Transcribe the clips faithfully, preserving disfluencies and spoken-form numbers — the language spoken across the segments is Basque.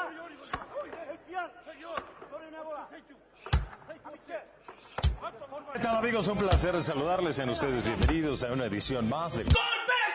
¿Qué tal, amigos? Un placer saludarles. Sean ustedes bienvenidos a una edición más de... ¡Golpe!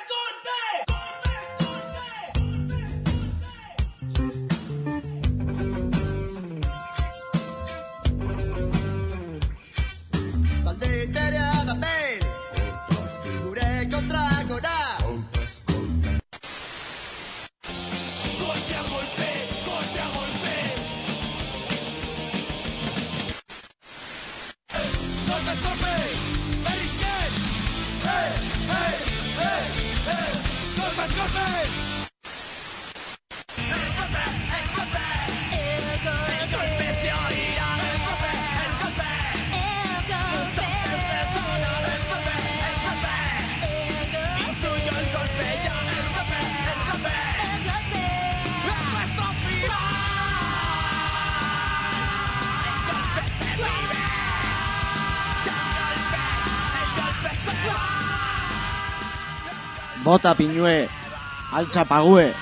Bota pinue, altza pague.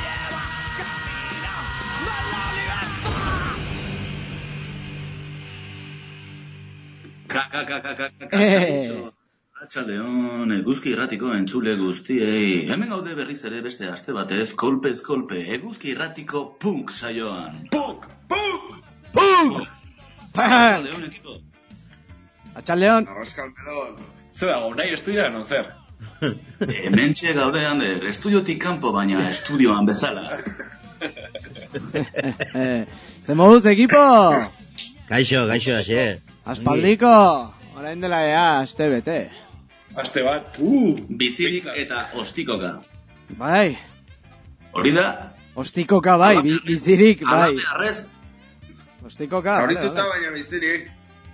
Kaka, kaka, kaka, kaka, Atxaldeon, eguzki irratiko entzule guztiei. Hemen gaude berriz ere beste aste batez, kolpez kolpe, eguzki irratiko punk saioan. Punk, punk, punk! Atxaldeon, ekipo. Atxaldeon. Arraskal melon. Zer dago, nahi estudioan, zer? Hemen txe gaude, Ander, estudiotik kanpo, baina estudioan bezala. Ze moduz, ekipo? Gaixo, gaixo, hasier. Aspaldiko, orain dela ea, aste bete. Aste bat, uh, bizirik eta ostikoka. Bai. Hori da? Ostikoka, bai, bi, bizirik, bai. Alabe arrez. Ostikoka, horituta baina bizirik.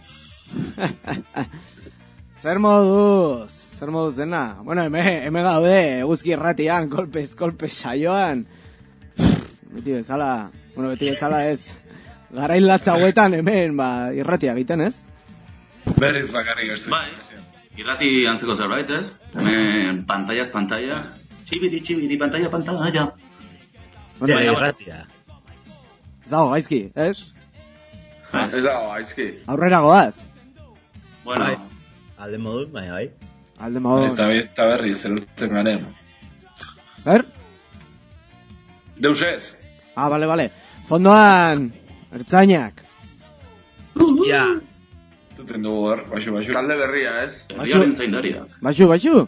Zer moduz, zer moduz dena. Bueno, eme, eme gaude, eguzki erratian, kolpez, kolpez saioan. Beti bezala, bueno, beti bezala ez. Garain latza hauetan hemen, ba, irratia egiten, ez? Berriz bakarrik ez. Bai, irrati antzeko zerbait, ez? Hemen, pantaiaz, pantaia. Txibiri, txibiri, pantaia, pantaia. Bueno, ja, irratia. Ez dago gaizki, ez? Ez dago gaizki. Aurrera goaz. Bueno. Bai. Alde modu, bai, bai. Alde modu. Eta eta berri, zer urtzen garen. Zer? Deus ez. Ah, bale, bale. Fondoan, ertzainak. Ja. Zuten dugu hor, baixu, baixu. Talde berria, ez? Herriaren zaindaria. Baixu, baixu.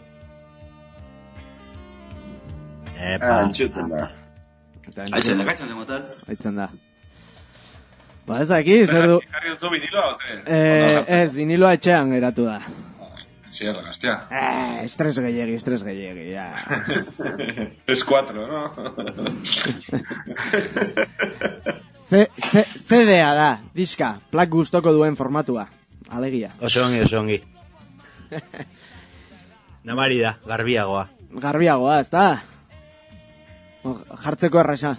Epa. Entxuten da. Aitzen da, gaitzen da, motar. Aitzen da. Ba, ez aki, zer du... Jarri duzu viniloa, oze? Eh, ez, viniloa etxean geratu da. Sierra, gaztea. Eh, estres gehiagi, estres gehiagi, ja. Es cuatro, no? C D A da, diska, plak gustoko duen formatua. Alegia. Oso ongi, oso ongi. Nabari da, garbiagoa. Garbiagoa, ez da? Jartzeko erresa.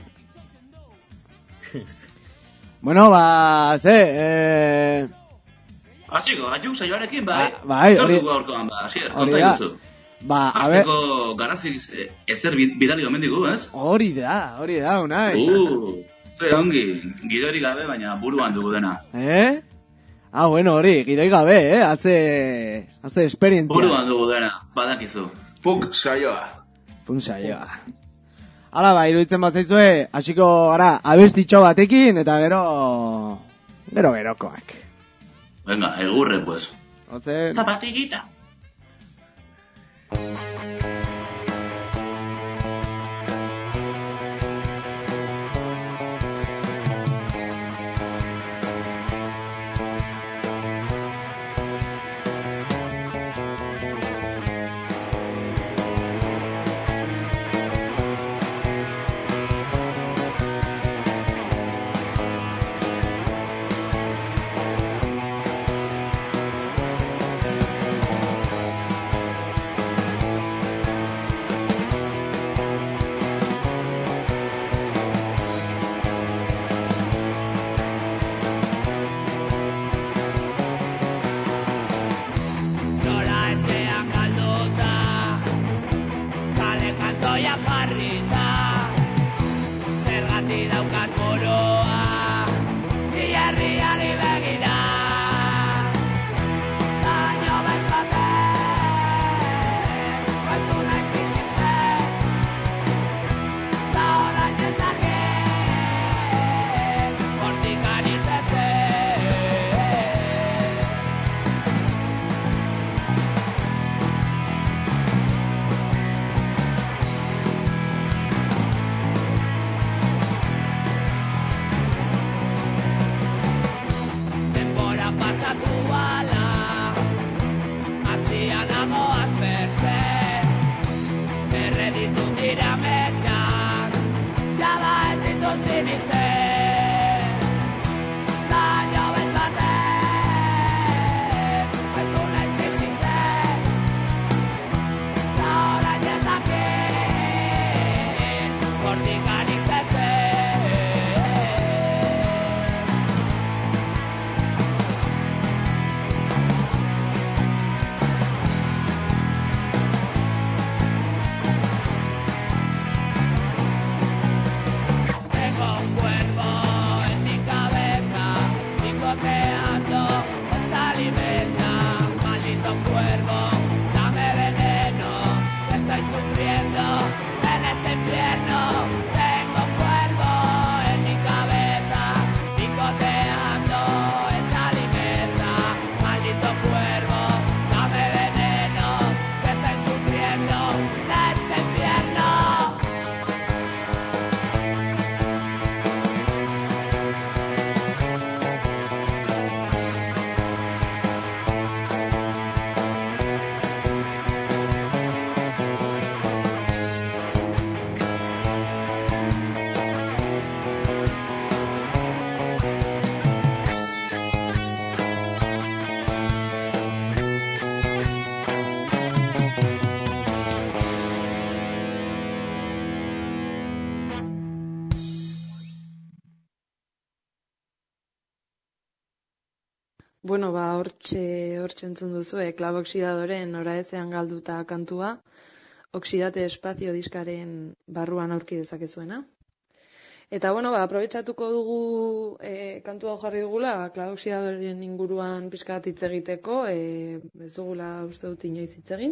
Bueno, ba, ze, eh... Artxiko, atxuk saioarekin, bai? Bai, zer hori... dugu aurkoan, ba, asier, Hori konta da. iguzu. Ba, a ber... Hasteko garaziz ezer bidali omen digu, ez? Hori da, hori da, unai. Uh, ze ongi, gidori gabe, baina buruan dugu dena. Eh? Ah, bueno, hori, gidoi gabe, eh? Hace... Hace esperientzia. Buruan dugu dena, badakizu. Punk saioa. Punk saioa. Hala, ba, iruditzen bat zaizue, hasiko gara abestitxo batekin, eta gero... Gero gerokoak. Venga, egurre, pues. Ozen... Zapatiguita. Bueno, ba, hortxe, hortxe entzun duzu, e, klaboxidadoren noraezean galduta kantua, Oxidate Espazio diskaren barruan aurki dezakezuena. Eta, bueno, ba, aprobetxatuko dugu e, kantua jarri dugula, klaboxidadoren inguruan pixka bat hitz egiteko, e, ez dugula uste dut inoiz hitz egin.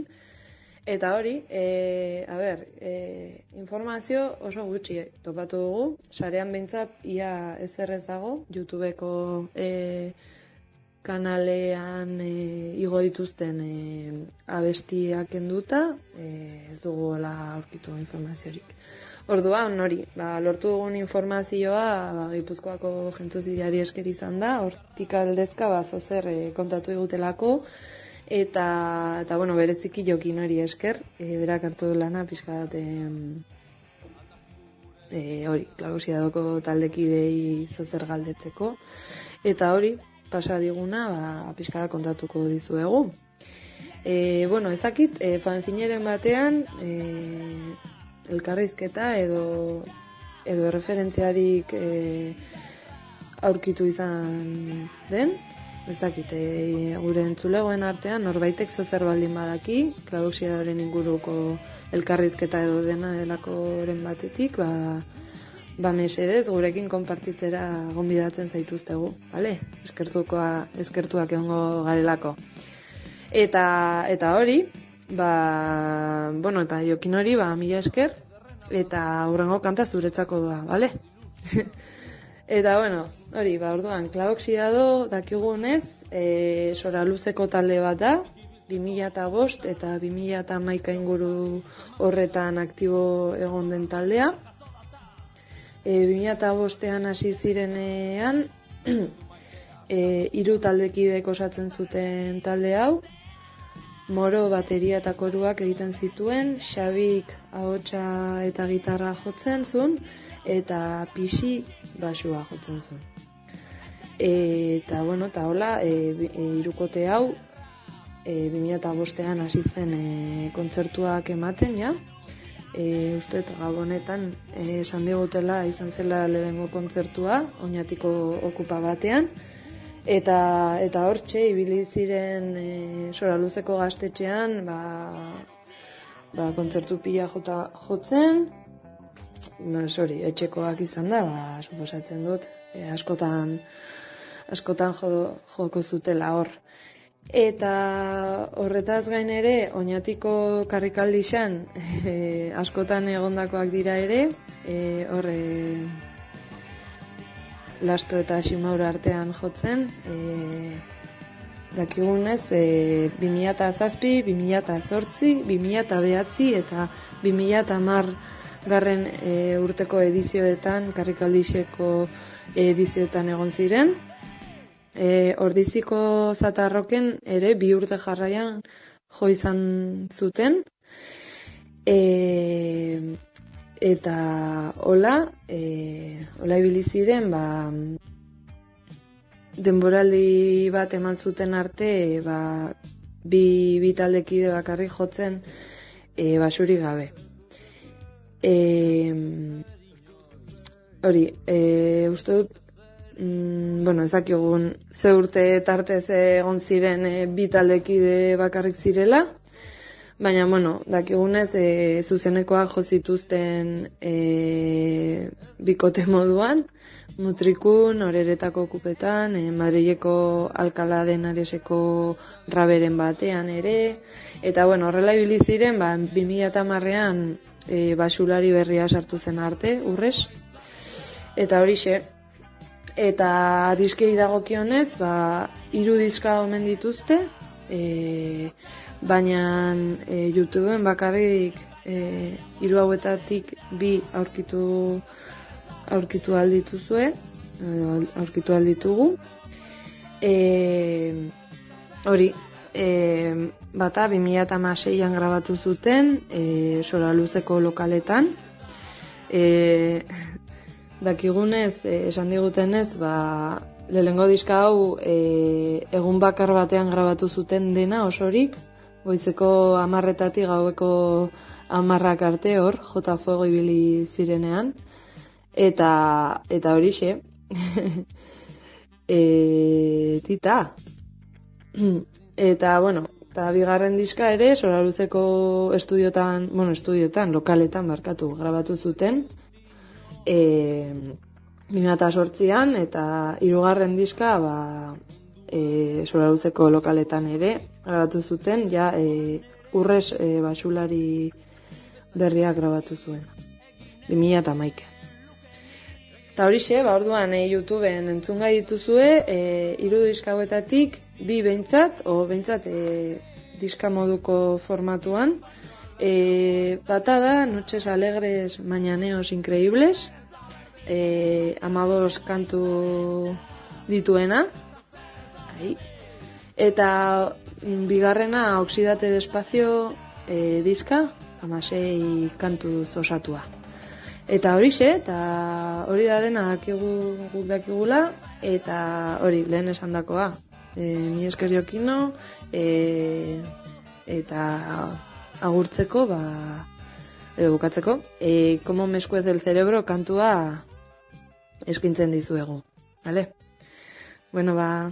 Eta hori, e, a ber, e, informazio oso gutxi e, topatu dugu, sarean behintzat ia ezer ez dago, YouTubeko e, kanalean e, igo dituzten e, abestiak kenduta, e, ez duguela aurkitu informaziorik. Orduan, hori, ba, lortu dugun informazioa ba, Gipuzkoako Gentuziari esker izan da, hortik aldezka ba, zozer e, kontatu egutelako, eta, eta bueno, bereziki Jokin hori esker, e, berak hartu du lana pixka bat e, e, hori, klaboxidadoko taldekidei zozer galdetzeko, eta hori, pasa diguna, ba, pixka kontatuko dizuegu. E, bueno, ez dakit, e, fanzineren batean, e, elkarrizketa edo, edo referentziarik e, aurkitu izan den, ez dakit, e, gure entzulegoen artean, norbaitek zozer baldin badaki, klaboxidadoren inguruko elkarrizketa edo dena delakoren batetik, ba, ba mesedez gurekin konpartitzera gonbidatzen zaituztegu, bale? Eskertukoa, eskertuak egongo garelako. Eta, eta hori, ba, bueno, eta Jokin hori, ba, mila esker, eta hurrengo kanta zuretzako doa, bale? Eta, bueno, hori, ba, orduan, klaboxidado dakigunez, e, Soraluzeko talde bat da, bi mila bost eta bi mila hamaika inguru horretan aktibo egon den taldea. E, bi mila bostean hasi zirenean, e, hiru taldekidek osatzen zuten talde hau, Moro bateria eta koruak egiten zituen, Xabik ahotsa eta gitarra jotzen zuen, eta Pixi basua jotzen zuen. E, eta, bueno, eta hola, e, e, irukote hau, e, bi mila bostean hasi zen e, kontzertuak ematen, ja, E, uste eta gabonetan e, esan digutela izan zela lehengo kontzertua Oñatiko okupa batean eta eta hortxe ibili ziren e, Soraluzeko gaztetxean ba, ba, kontzertu pila jota jotzen, no, sorry, etxekoak izan da, ba, suposatzen dut e, askotan askotan jo, joko zutela hor. Eta horretaz gain ere, Oñatiko karrikaldixan e, askotan egondakoak dira ere, e, horre Lasto eta Ximaura artean jotzen, e, dakigunez, e, bi mila zazpi, bi mila zortzi, bi mila bederatzi eta bi mila hamar garren e, urteko edizioetan, karrikaldixeko edizioetan egon ziren. E, Ordiziko Zatarroken ere bi urte jarraian jo izan zuten. E, eta hola, e, hola ibili ziren, ba, denboraldi bat eman zuten arte, ba, bi, bi taldekide bakarrik jotzen e, basuri gabe. E, hori, e, uste dut, mm, bueno, ezakigun ze urte tartez egon ziren e, bi taldekide bakarrik zirela, baina, bueno, dakigunez, e, zuzenekoak jo zituzten e, bikote moduan, Mutrikun, Oreretako kupetan, e, Madrileko Alcalá de Henareseko raberen batean ere, eta, bueno, horrela ibili ziren, ba, bi mila hamarrean e, basulari berria sartu zen arte, urrez, eta horixe, eta diskei dagokionez, ba, hiru diska omen dituzte, e, baina e, YouTubeen bakarrik e, hiru hauetatik bi aurkitu aurkitu aldituzue, aurkitu alditugu. E, hori, e, bata bi mila hamaseian grabatu zuten, e, Soraluzeko lokaletan. E, dakigunez, e, esan digutenez, ba, lehenengo diska hau e, egun bakar batean grabatu zuten dena osorik, goizeko hamarretatik gaueko hamarrak arte hor, jota fuego ibili zirenean, eta eta horixe, e, tita. Eta, bueno, eta bigarren diska ere, Soraluzeko estudiotan, bueno, estudiotan, lokaletan barkatu, grabatu zuten, e, bi mila zortzian, eta hirugarren diska, ba, e, Soraluzeko lokaletan ere, grabatu zuten, ja, e, urrez e, basulari berriak grabatu zuen. bi mila hamaika. Eta horixe, ba, orduan, e, YouTubeen entzungai dituzue, e, hiru diska hauetatik, bi behintzat, o behintzat e, diska moduko formatuan. E, bata da, Noches Alegres, Mañaneos Increíbles, e, amabos kantu dituena, Ai. Eta bigarrena Oxidate Despacio e, diska, amasei kantuz osatua. Eta horixe, eta hori da dena dakigu, guk dakigula, eta hori lehen esandakoa. E, mi esker Jokino, e, eta agurtzeko, ba, edo bukatzeko, e, Como me escuece el cerebro kantua eskintzen dizuegu. Vale? Bueno, ba...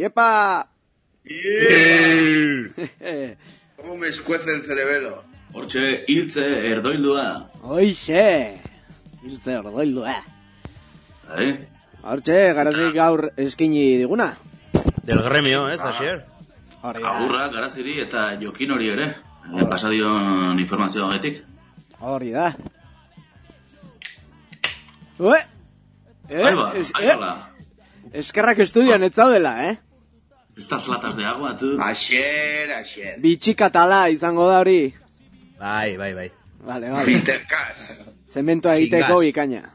¡Kepa! ¿Cómo me escuece el cerebelo? Hortxe, hiltze erdoildua. Hoixe! Hiltze ordoildua. Eh? Hortxe, garazik gaur eskini diguna. Del gremio, ez, Asier? Hori da. Agurra, garaziri eta jokin hori ere. Eh, pasadion informazioa gaitik. Hori da. Ue! Eh, Ahí va, es- ahí eh, va. eskerrak estudian ez zaudela, eh? Estas latas de agua, tú. Aixer, aixer. Bitxikatala izango da hori. Bai, bai, bai. Vale, vale. Peter Cass. Zementoa egiteko Zingas. bikaina.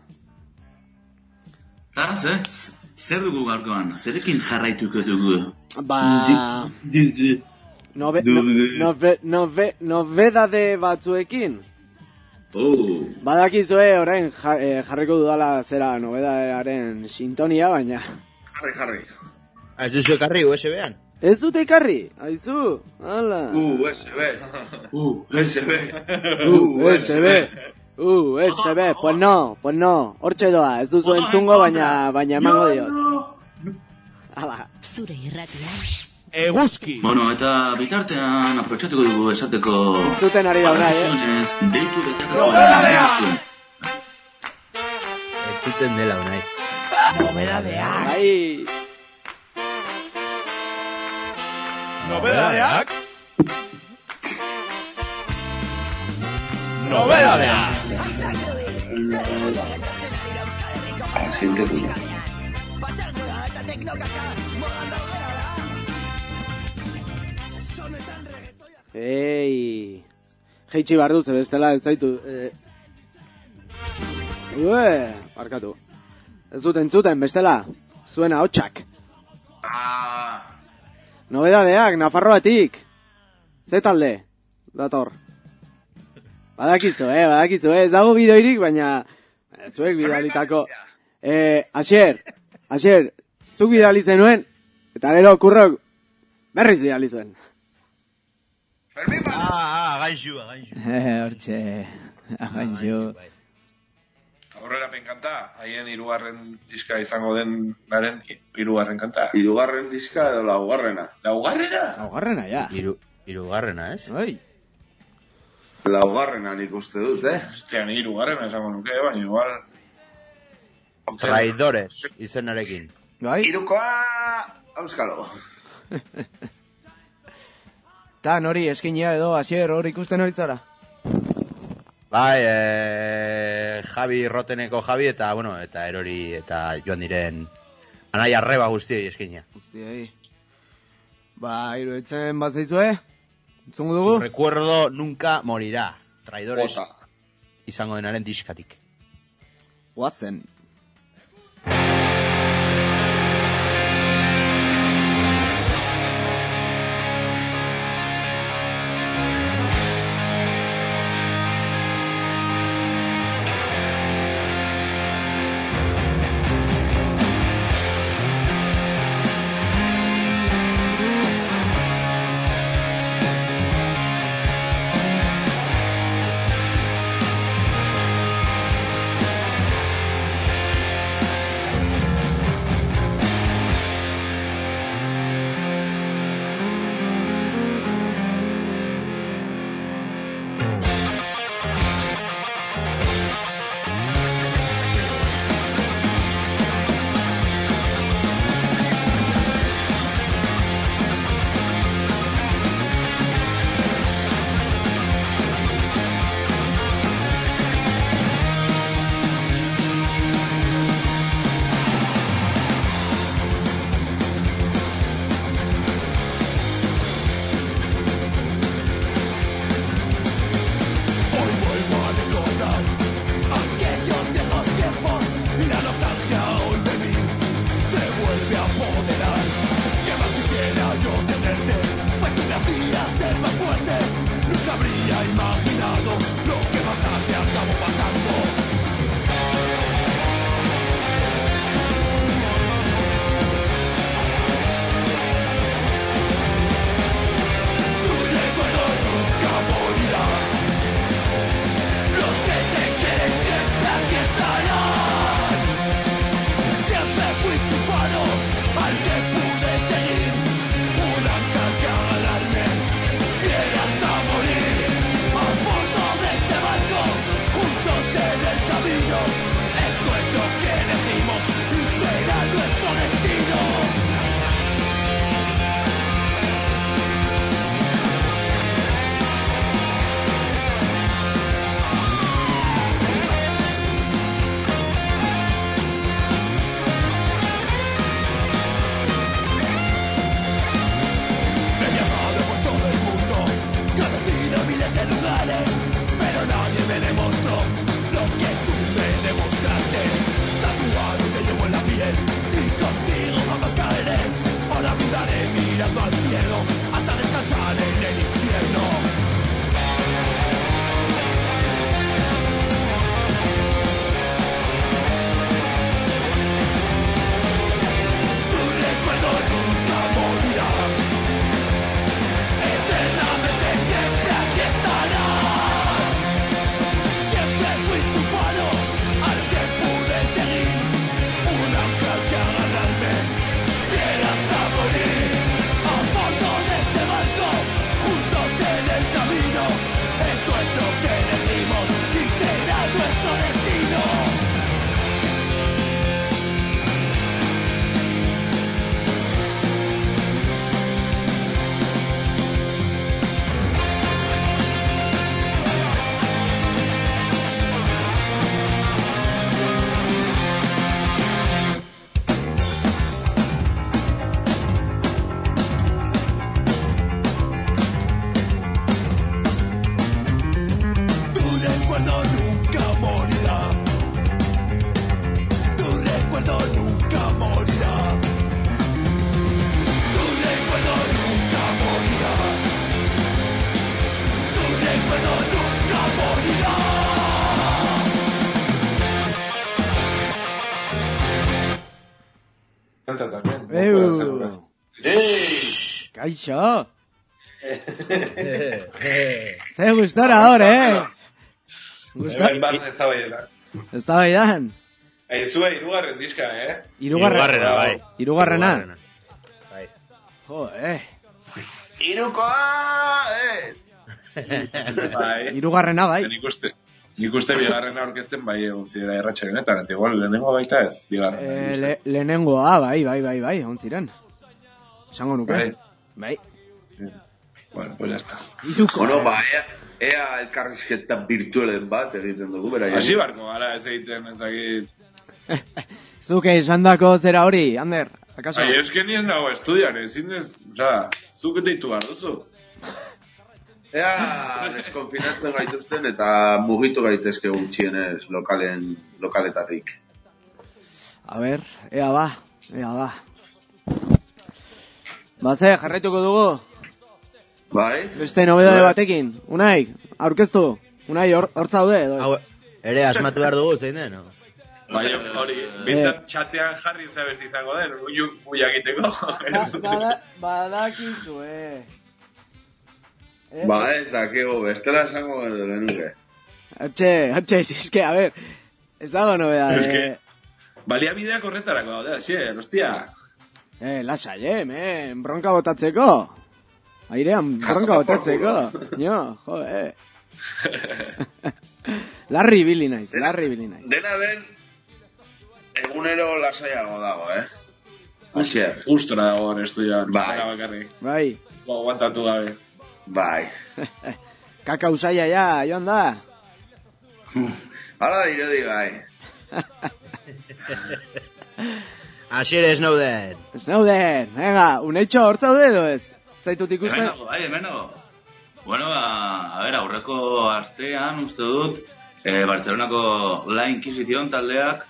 Eta, ze? Zer dugu gaurkoan? Zerekin jarraituko dugu? Ba... Nobe, no, nove, nove, novedade batzuekin. Oh, Badakizue orain jar, eh, jarriko dudala zera nobedadearen sintonia, baina... Jarri, jarri. Ah, ez duzu ekarri U S B-an? Ez dute ekarri, aizu, hala. U S B. U S B. U S B. U S B, pues no, pues no. Hortxe doa, ez duzu entzungo, baina, baina emango diot. Hala. Zure irratia. Eguzki. bueno, eta bitartean aprotxatuko dugu esateko... Entzuten ari da orai, eh? Parasunez, deitu dezakezu. Entzuten dela, unai. Bai. Nobedadeak. Nobedadeak. Asiente cuña. Ei. Jeitsi behar dut, ze bestela ez zaitu... Eh. Ue, barkatu. Ez dut entzuten, bestela. Zuena hotxak. Ah, Nobedadeak, Nafarroatik. Ze talde? Dator. Badakizu, eh, badakizu, eh. Ez dago bideoirik, baina... eh, Zuek bidalitako... Eh, Asier, Asier, zuk bidali zenuen, eta gero kurrok berriz bidali zuen. Fermín, Ah, ah, gaixu, gaixu. Hortxe, againxo. bai. Aurrera penkanta, haien hirugarren diska izango den garen hirugarren kanta. hirugarren diska edo laugarrena. Laugarrena? Laugarrena, ja. Hiru, hirugarrena, ez? Oi. Laugarrena nik uste dut, eh? Hostia, ni hirugarrena esango nuke, baina igual... Traidores, izenarekin. Bai? Hirukoa, auskalo. Ta nori eskinia edo Asier hor ikusten horitzara. Bai, eh, Javi Roteneko Javi eta, bueno, eta erori eta joan diren anaia arreba guztiei eskinia. Guztiei. Ba, iruditzen bat zaizue? Entzungo dugu? Recuerdo nunca morirá. Traidores Ota. izango denaren diskatik. Guazen. Kaixo. Ze gustora hor, eh? Hemen bat ez da baietan. Ez da baidan. Aizue, irugarren diska, eh? Irugarrena, bai. Irugarrena. Bai. Jo, eh. Irukoa, ez! Bai. Irugarrena, bai. Nik uste, nik uste bigarrena orkesten bai egon zidera erratxarenetan, eta igual lehenengo baita ez, bigarrena. Eh, le, lehenengoa, bai, bai, bai, bai, on ziren. Esango nuke. Bai. Bai. Bueno, pues ya está. Iruko. Bueno, ba, ea, ea elkarrizketa virtualen bat egiten dugu, bera. Hasi barko gara ez egiten ezagit. Zuke esan dako zera hori, Ander, akaso? Ai, eusken ni ez nago estudian, ezin ez, oza, zuk deitu behar duzu. Ea deskonfinatzen gaituzten eta mugitu gaitezke gutxienez lokalen, lokaletatik. A ber, ea ba, ea ba. Baze, jarraituko dugu. Bai? Beste nobedade Bai. batekin. Unai, aurkeztu. Unai, hor hor zaude edo. Hau, ere asmatu behar dugu, zein den, no? Bai, hori, bintzat txatean jarri zabez izango den, uiu uia egiteko. Bada, badakizu, eh. Eh, Ba, ez dakigu, bestela esango edo genuke. Hatxe, hatxe, eske, a ber, ez dago nobedade. Eske, baliabideak horretarako daude, xier, hostia. Eh, lasai, eh, men, bronka botatzeko. Airean, bronka botatzeko. Jo, jo, eh. Larri ibili naiz, larri ibili naiz. Dena den, egunero lasaiago dago, eh? Asier. Gustora dago hor estudian, Bai. baka bakarrik. Bai, Ba, aguantatu gabe. Bai. kakau saia ja, joan da. Hala dirudi, bai. Asier Snowden. Snowden, venga, uneitxo hor zaude edo ez? Zaitut Hemen ikusten? nago, bai, hemen nago. Bueno, ba, a ver, aurreko astean, uste dut, eh, Barcelonako La Inquisición taldeak,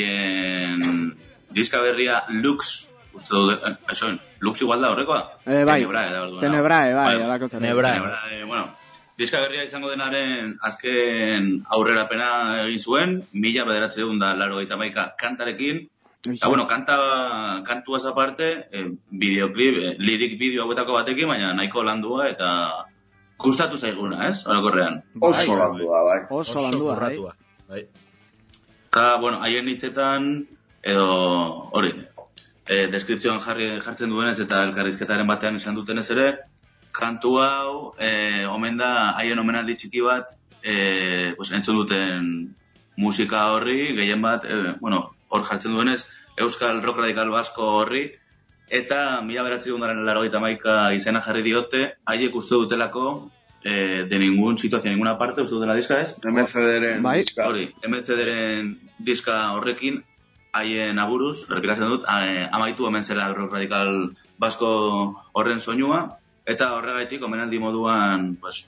haien diska berria Lux, uste dut, eh, eso, Lux igual da horrekoa? Eh, bai, Tenebrae, da orduan. Tenebrae, bai, Vale. alako zer. Tenebrae. Tenebrae, bueno, diska berria izango denaren azken aurrerapena egin zuen, mila bederatziehun da laro eta maika kantarekin. Eta, bueno, kanta, kantuaz aparte, eh, videoclip, eh, lirik bideo hauetako batekin, baina nahiko landua eta gustatu zaiguna, ez? Orokorrean. Oso Bai. landua, bai. Oso landua, bai. curratua. Bai. Eta, bueno, haien hitzetan, edo, hori, eh, deskripzioan jarri, jartzen duenez eta elkarrizketaren batean esan dutenez ere, kantu hau, eh, omen da, haien omenaldi txiki bat, eh, pues, entzun duten musika horri, gehien bat, eh, bueno, hor jartzen duenez, Euskal Rock Radikal Basko horri, eta mila bederatziehun eta laurogeita hamaika izena jarri diote, haiek uste dutelako, eh, de ningún situación, ninguna parte, uste dutela diska ez? M C D-ren Bai. diska. Hori, M C D-ren diska horrekin, haien aburuz, errepikatzen dut, eh, amaitu hemen zela Rock Radikal Basko horren soinua, eta horregaitik, omenaldi moduan, pues,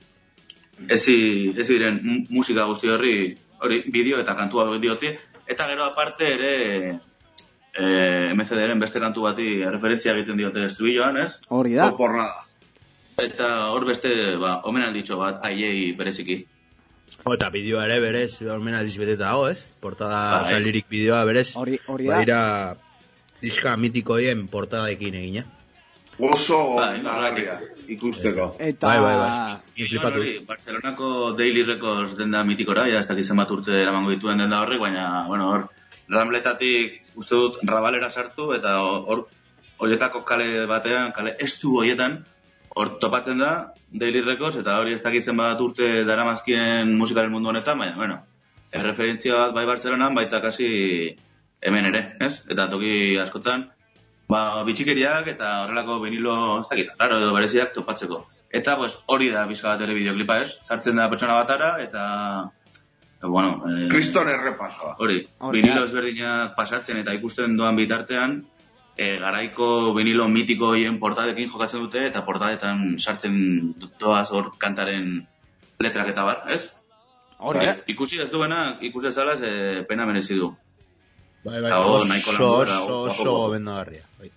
ezi, ezi diren mu- musika guzti horri, hori, bideo eta kantua diote, eta gero aparte ere, eh, M C D-ren beste kantu bati referentzia egiten diote estribilloan, ez? Hori da. No por nada. Eta hor beste, ba, omenalditxo bat, haiei bereziki. Oh, eta bideoa ere berez, hormen aldiz beteta dago, ez? Portada, Bai. oza, lirik bideoa berez. Hori, hori da. Badira diska mitikoien portadaekin egina. Oso Bai, nagarria ikusteko. Eta... Bai, bai, bai. Joan Flipatu. hori, Barcelonako Daily Records denda mitikora, ja ez dakit zenbat urte eramango dituen denda horrek, baina, bueno, hor, Rambletatik uste dut Rabalera sartu, eta hor, horietako kale batean, kale estu horietan, hor topatzen da, Daily Records, eta hori ez dakit zenbat urte daramazkien musikaren mundu honetan, baina, bueno, erreferentzia bat bai Barcelonan, baita kasi hemen ere, ez? Eta toki askotan, ba, bitxikeriak eta horrelako vinilo, ez dakit, raro edo bereziak topatzeko. Eta, pues, hori da bizka bat ere bideoklipa, ez? Sartzen da pertsona batara, eta, eta bueno... Eh, Kriston errepasoa. hori, Hori vinilo da. ezberdinak pasatzen eta ikusten doan bitartean, eh, garaiko vinilo mitiko hien portadekin jokatzen dute, eta portadetan sartzen doaz hor kantaren letrak eta bar, ez? Hori da. Bai, ikusi ez duena, ikusi ezala, ze pena merezi du. Bai, bai, Eta hor, oso, nahiko landu gara, oso, guapo, oso guapo. gomendagarria. Bai.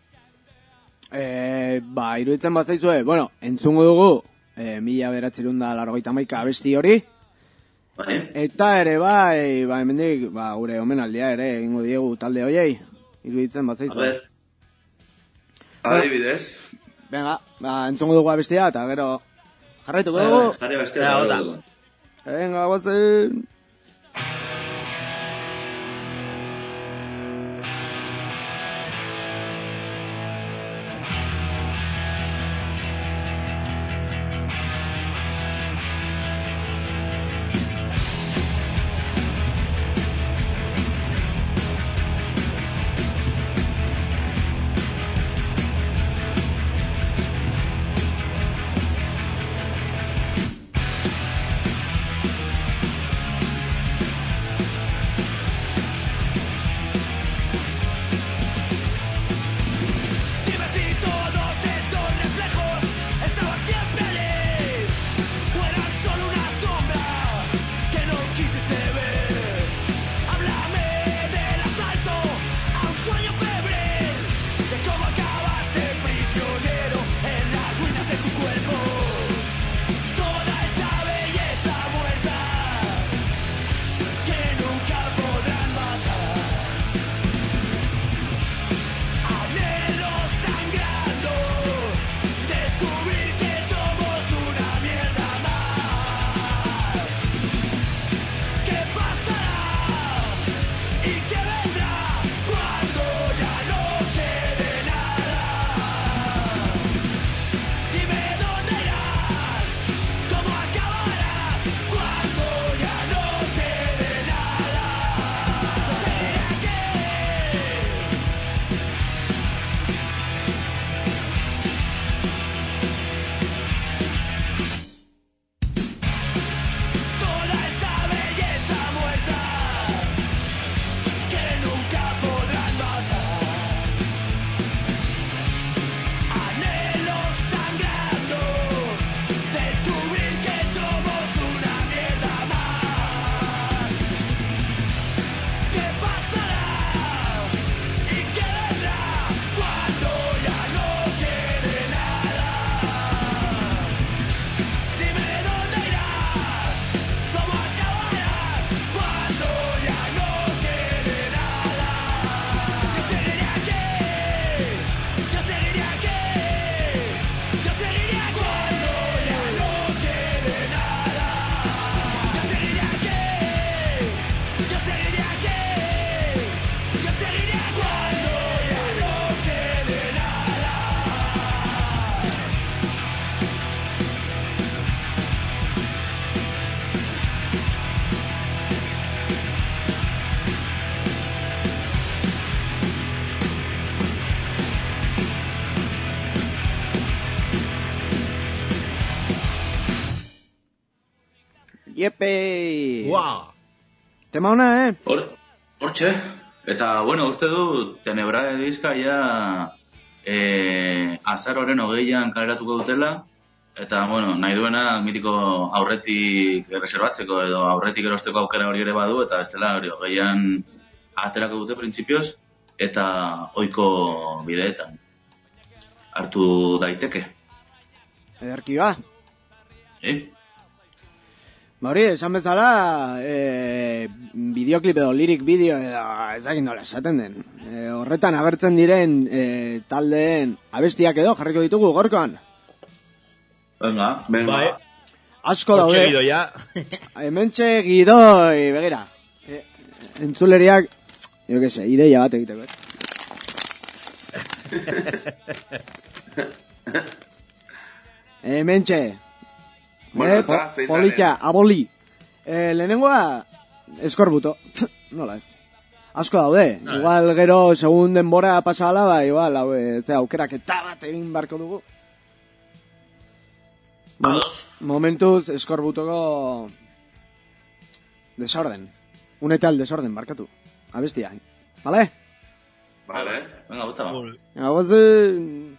Eh, ba, iruditzen bazaizue, bueno, entzungo dugu, eh, mila beratzerun da largoita maika abesti hori, Bai? eta ere bai, ba, hemendik, ba, gure omenaldia ere, egingo diegu talde hoiei, iruditzen A bazaizue. ver, Adibidez, Venga, ba, entzongo dugu abestia, eta gero jarraituko dugu. Jarri bestia eta dugu. Venga, guazen. Iepe! Wow. Tema ona, eh? Hor, hortxe. Eta, bueno, uste du, Tenebrae diska ja e, azaroren hogeian kaleratuko dutela. Eta, bueno, nahi duena mitiko aurretik reservatzeko edo aurretik erosteko aukera hori ere badu. Eta ez dela hori hogeian aterako dute printzipioz. Eta ohiko bideetan hartu daiteke. Ederki ba. Eh? Ba hori, esan bezala, e, bideoklip edo lirik bideo edo ezakin nola esaten den. E, horretan agertzen diren e, taldeen abestiak edo jarriko ditugu gorkoan. Venga, Venga. Bai. Asko daude. Hortxe gidoia. Hementxe gidoi, begira. E, entzuleriak, jo que se, ideia bat egiteko. Hementxe. Bueno, eh, eta, po, zein da politia, lehen? aboli. Eh, lehenengoa, eskorbuto. Nola ez. Asko daude. No, igual gero, segun denbora pasala, ba, igual, hau, ze aukerak eta bat egin barko dugu. Mom, momentuz, eskorbutoko desorden. Unetal desorden, barkatu. Abestia. Vale? Vale. venga, bota ba. Venga, gozen...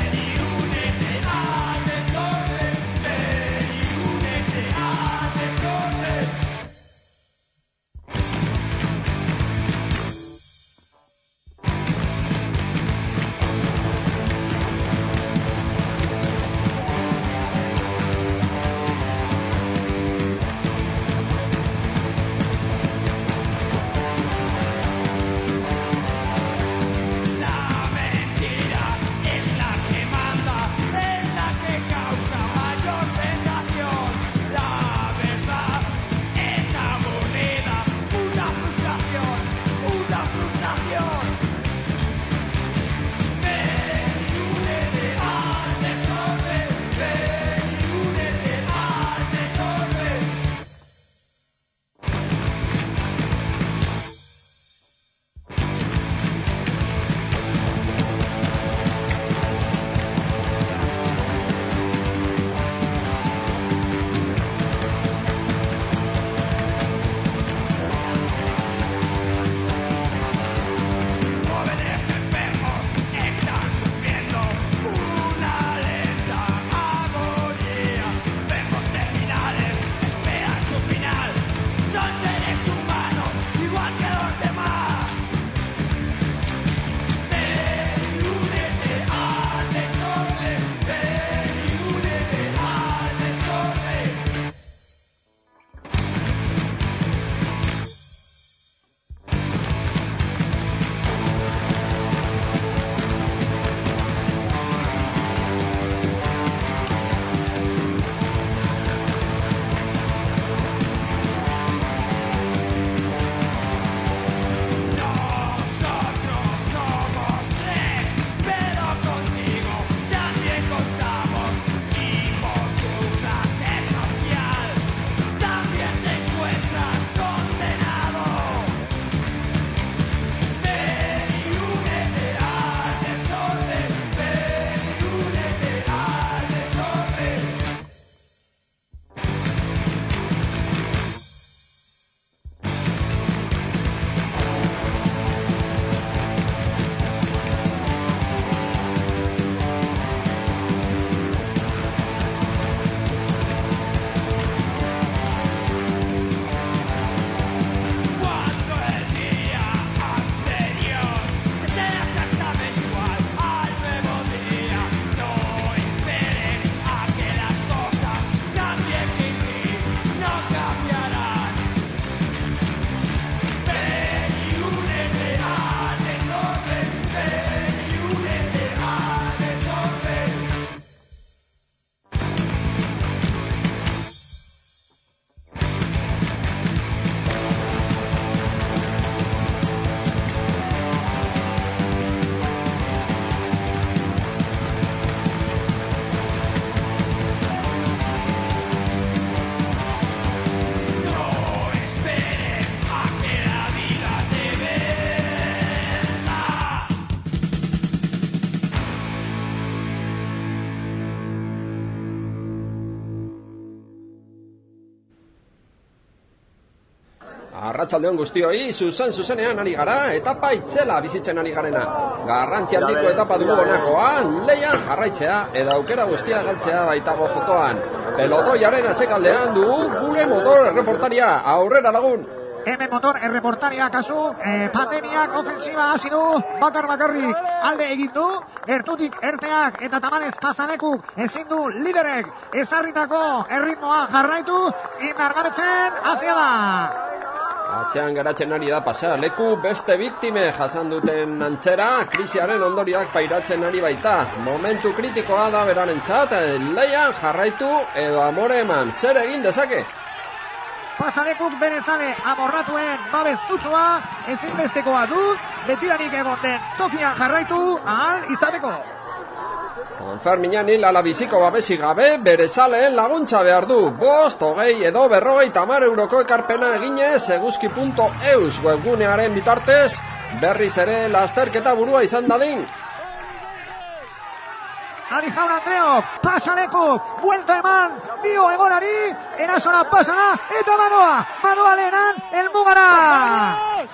Desorden, ven y únete a desorden. Arratsaldeon guztioi, zuzen zuzenean ari gara, etapa itzela bizitzen ari garena. Garrantzi handiko etapa dugu honakoa, leian jarraitzea, edo aukera guztia galtzea baitago jokoan. Pelotoiaren atxekaldean dugu gure motor erreportaria, aurrera lagun. Hemen motor erreportaria kasu, eh, pandemiak ofensiba hasi du, bakar bakarrik alde egin du, gertutik erteak eta tamanez pasanekuk ezin du liderek ezarritako erritmoa jarraitu, indargabetzen hasia da. Atzean geratzen ari da pasa, leku beste biktime jasan duten antzera, krisiaren ondoriak pairatzen ari baita. Momentu kritikoa da berarentzat, leian jarraitu edo amore eman, zer egin dezake? Pasalekuk benezale amorratuen babez zutzua, ezinbestekoa du, betidanik egon den tokian jarraitu ahal izateko. San Ferminan hil ala biziko babesi gabe, bere zaleen laguntza behar du. Bost, hogei edo berrogei tamar euroko ekarpena eginez, eguzki punto eus webgunearen bitartez, berriz ere lasterketa burua izan dadin. Adi jaun Andreok, pasalekuk, buelta eman, dio egonari, erasora pasana, eta madoa, madoa lehenan, elmugara!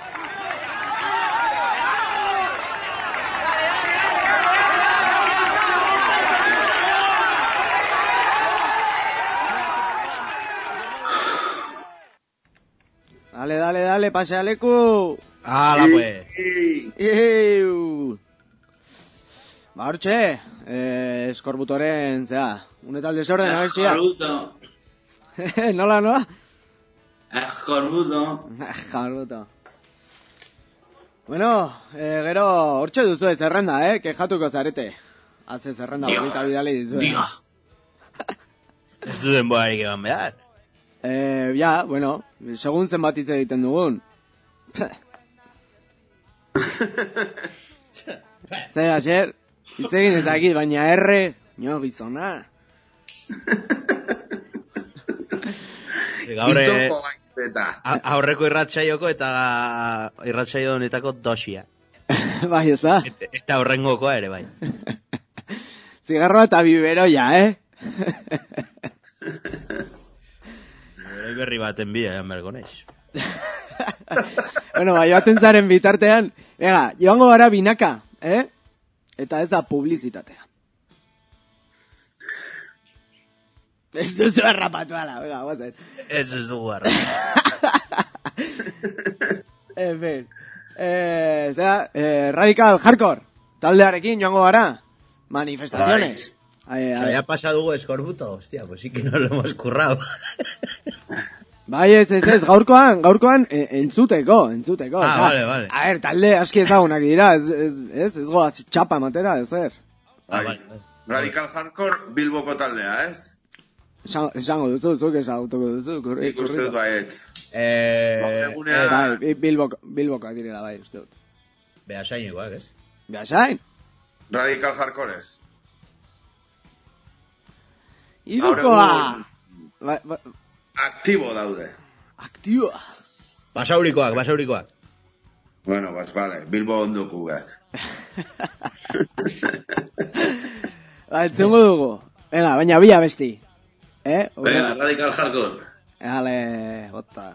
Dale, dale, dale, pasealeku. Hala, pues. Iu. Ba, hortxe, eh, eskorbutoren, zera, unetal desorden abestia. Eskorbuto. Nola, nola? Eskorbuto. Eskorbuto. Bueno, eh, gero, hortxe duzu ez zerrenda, eh, kejatuko zarete. Hatze zerrenda bonita bidali dizu. Diga. Ez du denborarik eman behar. Eh, ja, bueno, segun zenbat hitz egiten dugun. Zer, Asier, hitz egin ezakit, baina erre, nio gizona. Gaur Itoko gaiteta. aurreko irratsaioko eta irratsaio honetako dosia. Bai, ez da? Eta, eta horrengokoa ere, bai. Zigarroa eta biberoia, eh? Beroi berri baten bia, ean bergo naiz. Bueno, bai, baten zaren bitartean, ega, joango gara binaka, eh? Eta ez da publizitatea. Ez duzu errapatu ala, venga, guazen. Ez ez dugu arra. En fin, eh, zera, eh, Radical Hardcore, taldearekin joango gara, manifestaciones. Ay, O sea, ya ha pasado Hugo Escorbuto, hostia, pues sí que nos lo hemos currado. Bai, ez, ez, ez, gaurkoan, gaurkoan eh, entzuteko, entzuteko. Ah, eta, vale, vale. A ver, talde aski ezagunak dira, ez, ez, ez, ez goaz txapa matera, ez zer. Ah, Bai. vale, vale. Radical Hardcore Bilboko taldea, ez? Esan- Esango duzu, zuk ezagutuko duzu, kurri, Nik uste dut baiet. Eh, Egunea- Bai, bi- Bilbok, Bilbokoak direla, bai, uste dut. Beasainekoak, ez? Gasain, Radical Hardcore ez. Irukoa! Ba, ba, Aktibo daude. aktiboa. Basaurikoak, basaurikoak. Bueno, pues vale, Bilbo ondukuak. Ba, entzungo dugu. Venga, baina bila besti. Eh? Venga, Radical Hardcore. Dale, bota.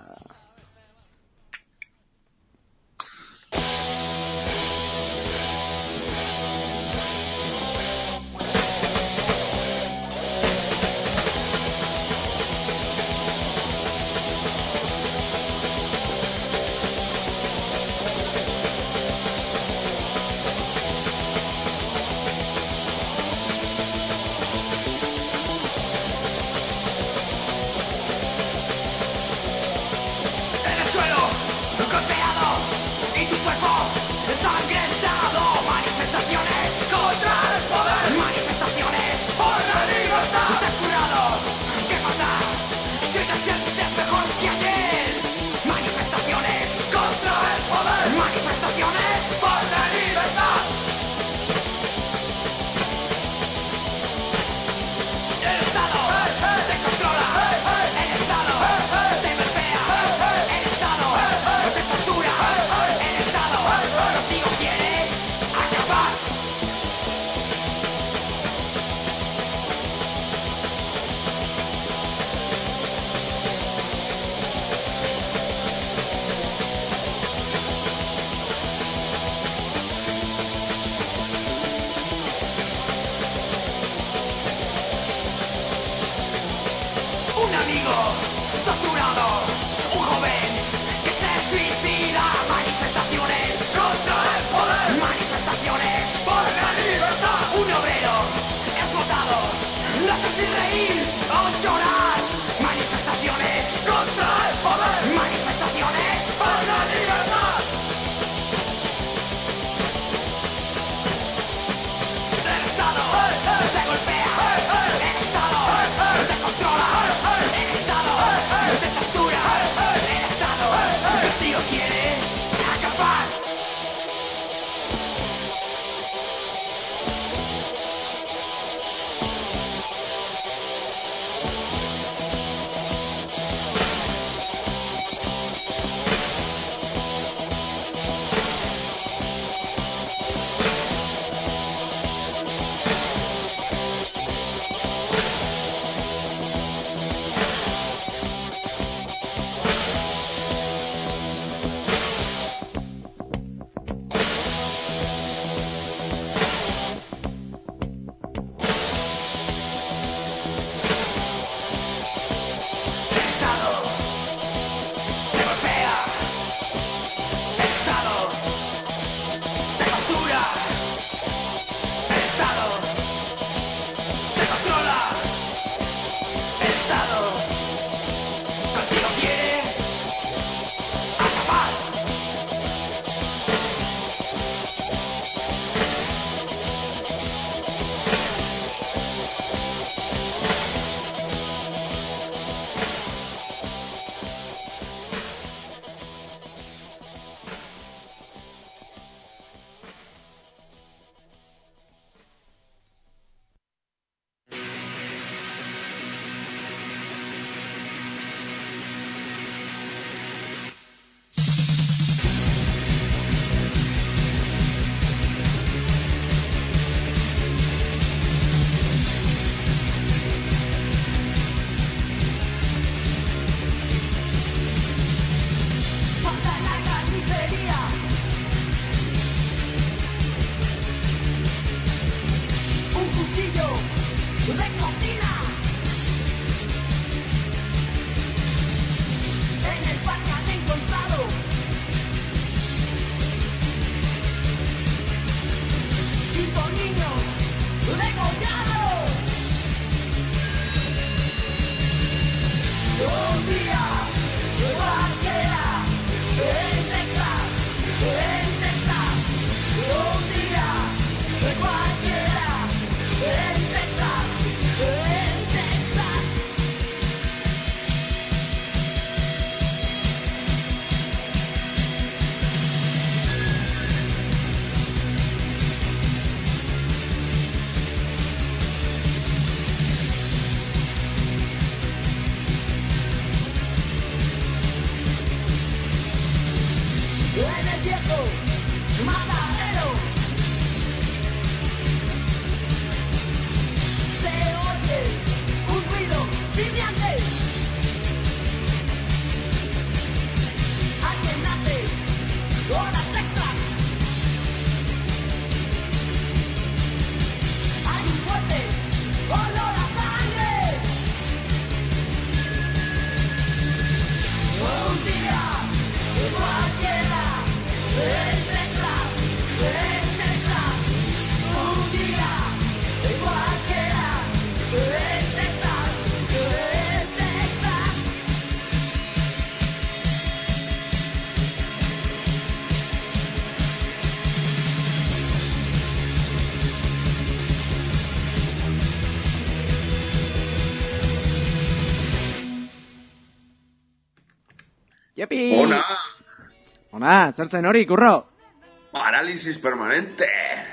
Yepi! Ona! Ona, zer zen hori, kurro? Parálisis permanente!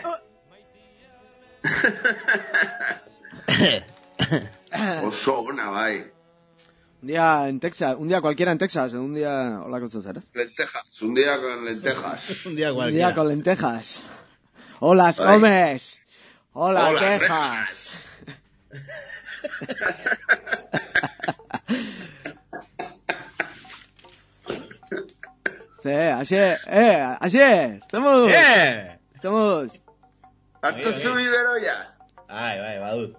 Oso ona, bai. Un día en Texas, un día cualquiera en Texas, un día... Hola, con sus seres. Lentejas, un día con lentejas. Un día Un cualquiera. día con lentejas. Hola, Ay. comes. Hola, Hola, quejas. Sí, ayer, eh, ayer, estamos, ¡Eh! estamos, Hartu zu biberoia. Bai, bai, badut.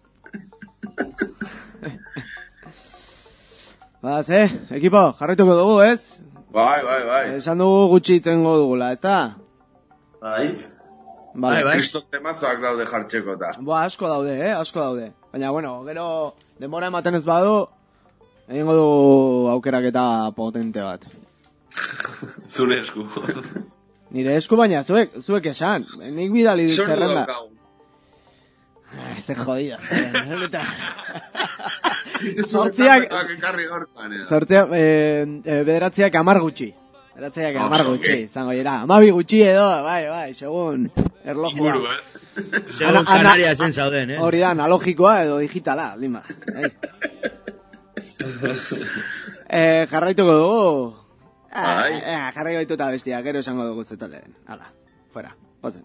ba, ze, ekipo, jarraituko dugu, ez? Bai, bai, bai. Esan dugu gutxi tengo dugula, ezta? Bai. Vale. Bai, bai. Kriston temazoak daude jartxeko eta. Boa, asko daude, eh, asko daude. Baina, bueno, gero, denbora ematen ez badu, egingo du aukeraketa potente bat. Zure esku. Nire esku baina, zuek, zuek esan. Nik bidali dit Zordu zerrenda. daukagu. Ah, Este jodido. Eta... Zortziak... Zortziak, ekarri gorkoan, edo. zortziak, eh, eh, bederatziak amar gutxi. Bederatziak amar Oso, gutxi, ok. izango dira. Amabi gutxi edo, bai, bai, segun erlojua. Buru, eh? Segun Ana- ana- Canariasen zauden, eh? Hori da, analogikoa edo digitala, lima. Bai. eh, jarraituko dugu. Ah, Bai. eh, jarrai gaituta bestia, gero esango dugu zetalen. Hala, fuera, ozen.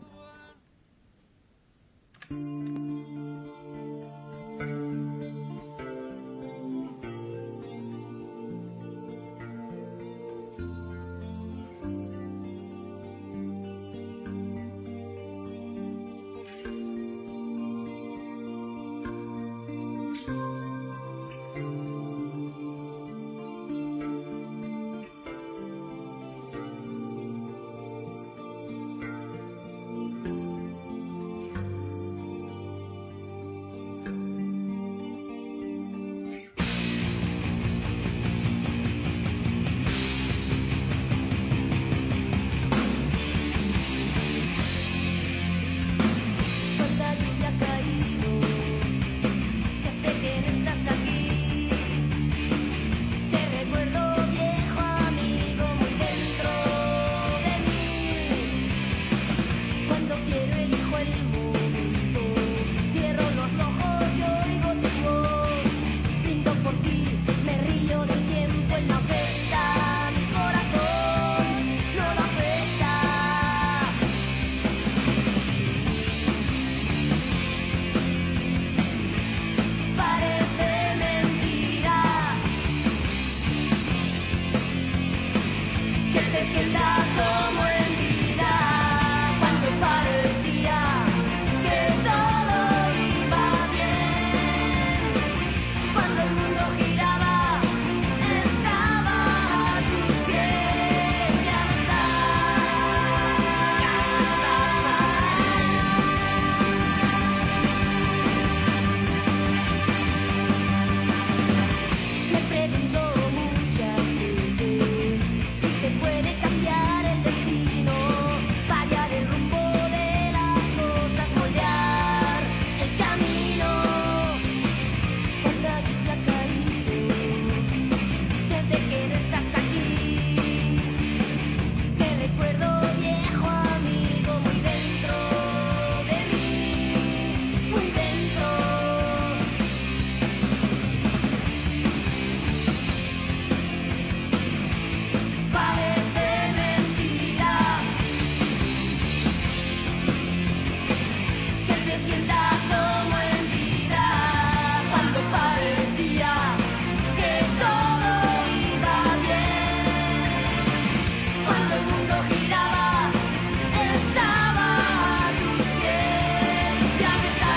sienta como en vida, cuando parecía que todo iba bien, cuando el mundo giraba, estaba a tus pies, ya no está.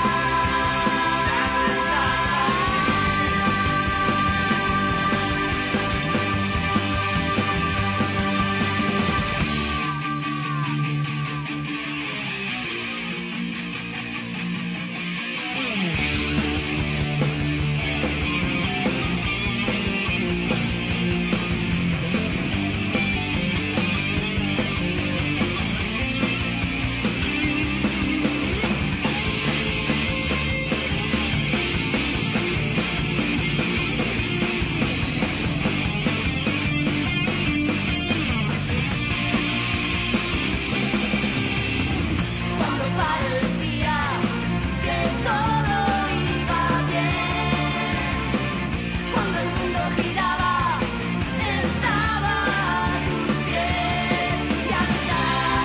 Cuando parecía que todo iba bien, cuando el mundo giraba, estaba a tus pies, ya no está.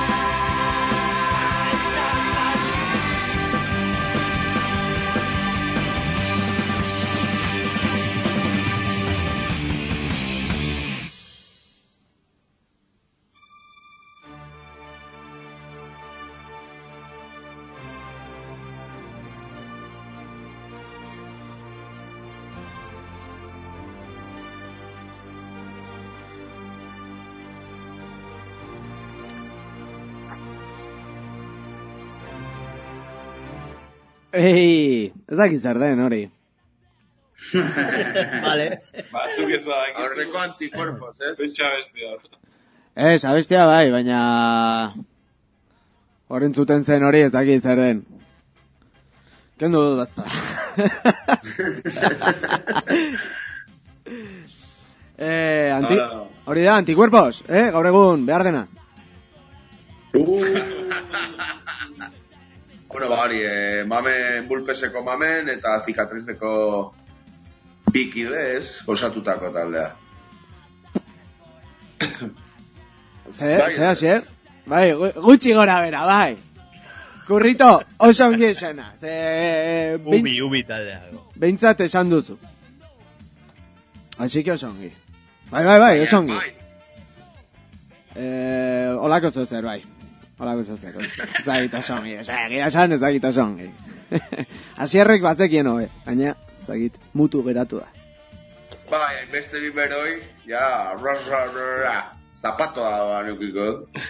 Ei, ez dakit zer den hori. Vale. Batzuk ez da. Aurreko anticuerpos, ez? Pentsa bestia. Ez, abestia bai, baina... Horren zuten zen hori ez dakit zer den. Kendu dut bazpa. eh, anti... Ahora. Hori da, anticuerpos, eh? Gaur egun, behar dena. Bueno, ba, hori, eh, mamen, bulpeseko mamen eta zikatrizeko bikidez osatutako taldea. Ze, Bai, ze hasi, eh? Bai, gu- gutxi gora bera, bai. Kurrito, oso ongi esena. Ze... behin- Ubi, ubi taldea. Behintzat esan duzu. Así que oso ongi. Bai, bai, bai, oso ongi. Eh, olako zozer, bai. Olako zozer. Ez dakit oso ongi. Osa, egia esan ez dakit oso ongi. Asierrek batzekien hobe, baina ez dakit mutu geratu da. Bai, beste biberoi, ja, ra, ra, ra, ra, zapatoa banukiko.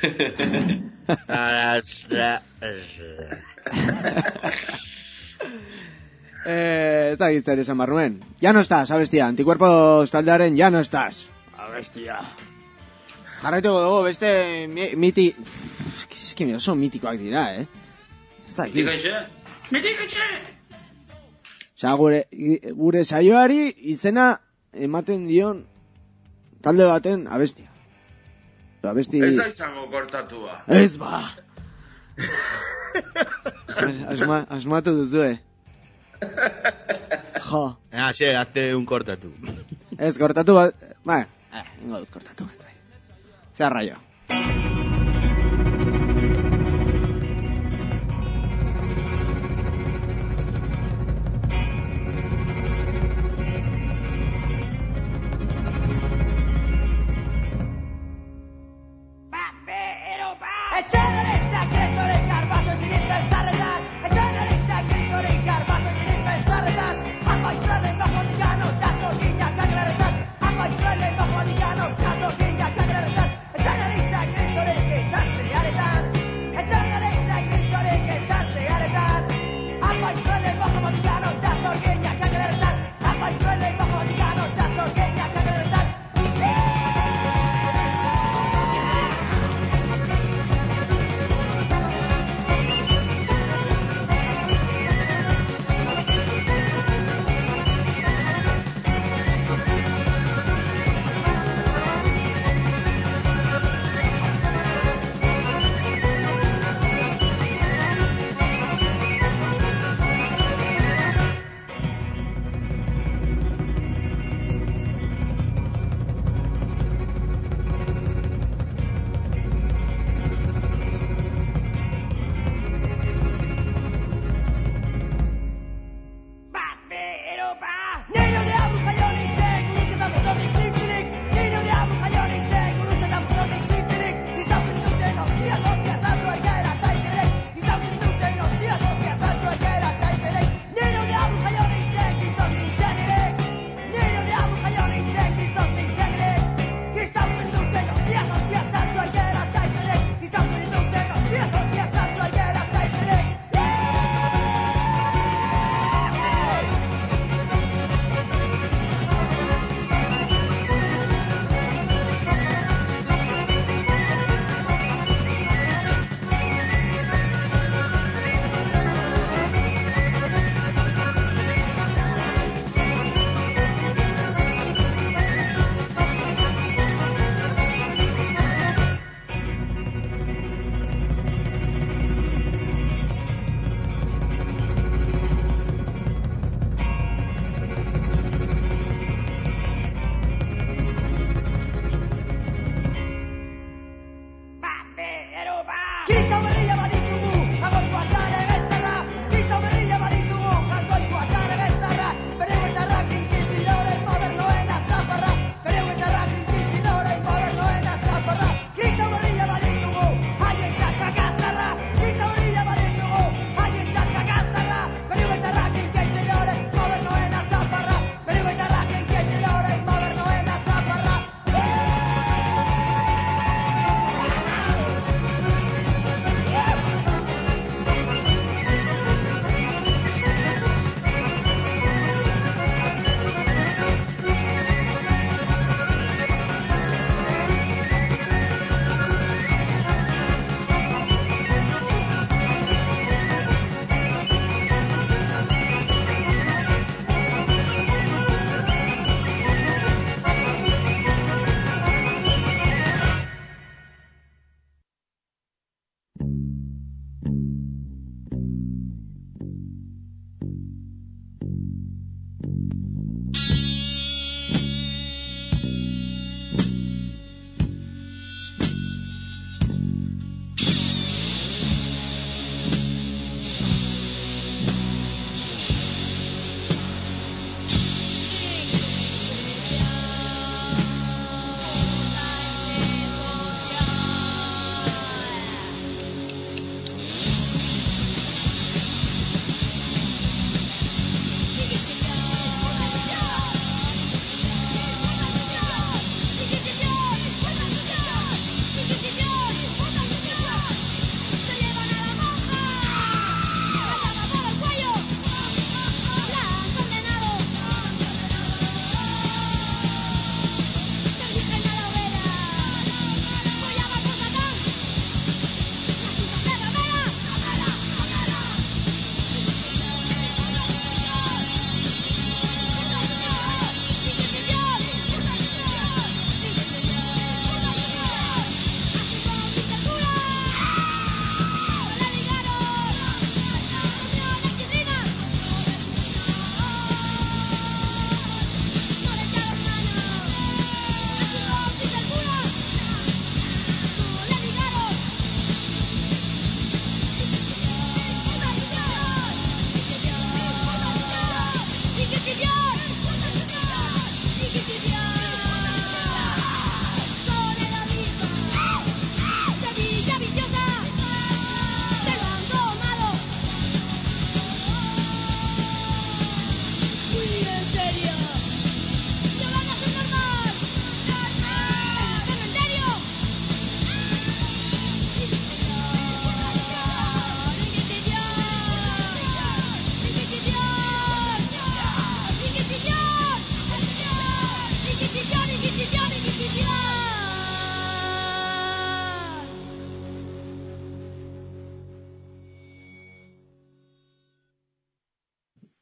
Eh, ez dakit zer esan barruen. Ya no estás, abestia. Anticuerpos taldearen ya no estás. Abestia. Jarraituko dugu beste mi- miti... Ez que oso mitikoak dira, eh? Ez dakit. Mitikoixe? Mitikoixe! Osa, gure, gure saioari izena ematen dion talde baten abestia. Abesti... Ez da izango kortatua. Ez ba! Asma, asmatu duzu, eh? Jo. Ah, xe, hazte un kortatu. Ez, kortatu bat... Ba, eh, ingo dut kortatu bat, bai. Zer raio. Echanles a Cristo de Carvaso sin dispensarretan. Echanles a Cristo de Carvaso sin dispensarretan. Apa Israelen bajo dikano, taso ginak aglarretan. Apa Israelen bajo dikano, taso ginak aglarretan. Echanles a Cristo de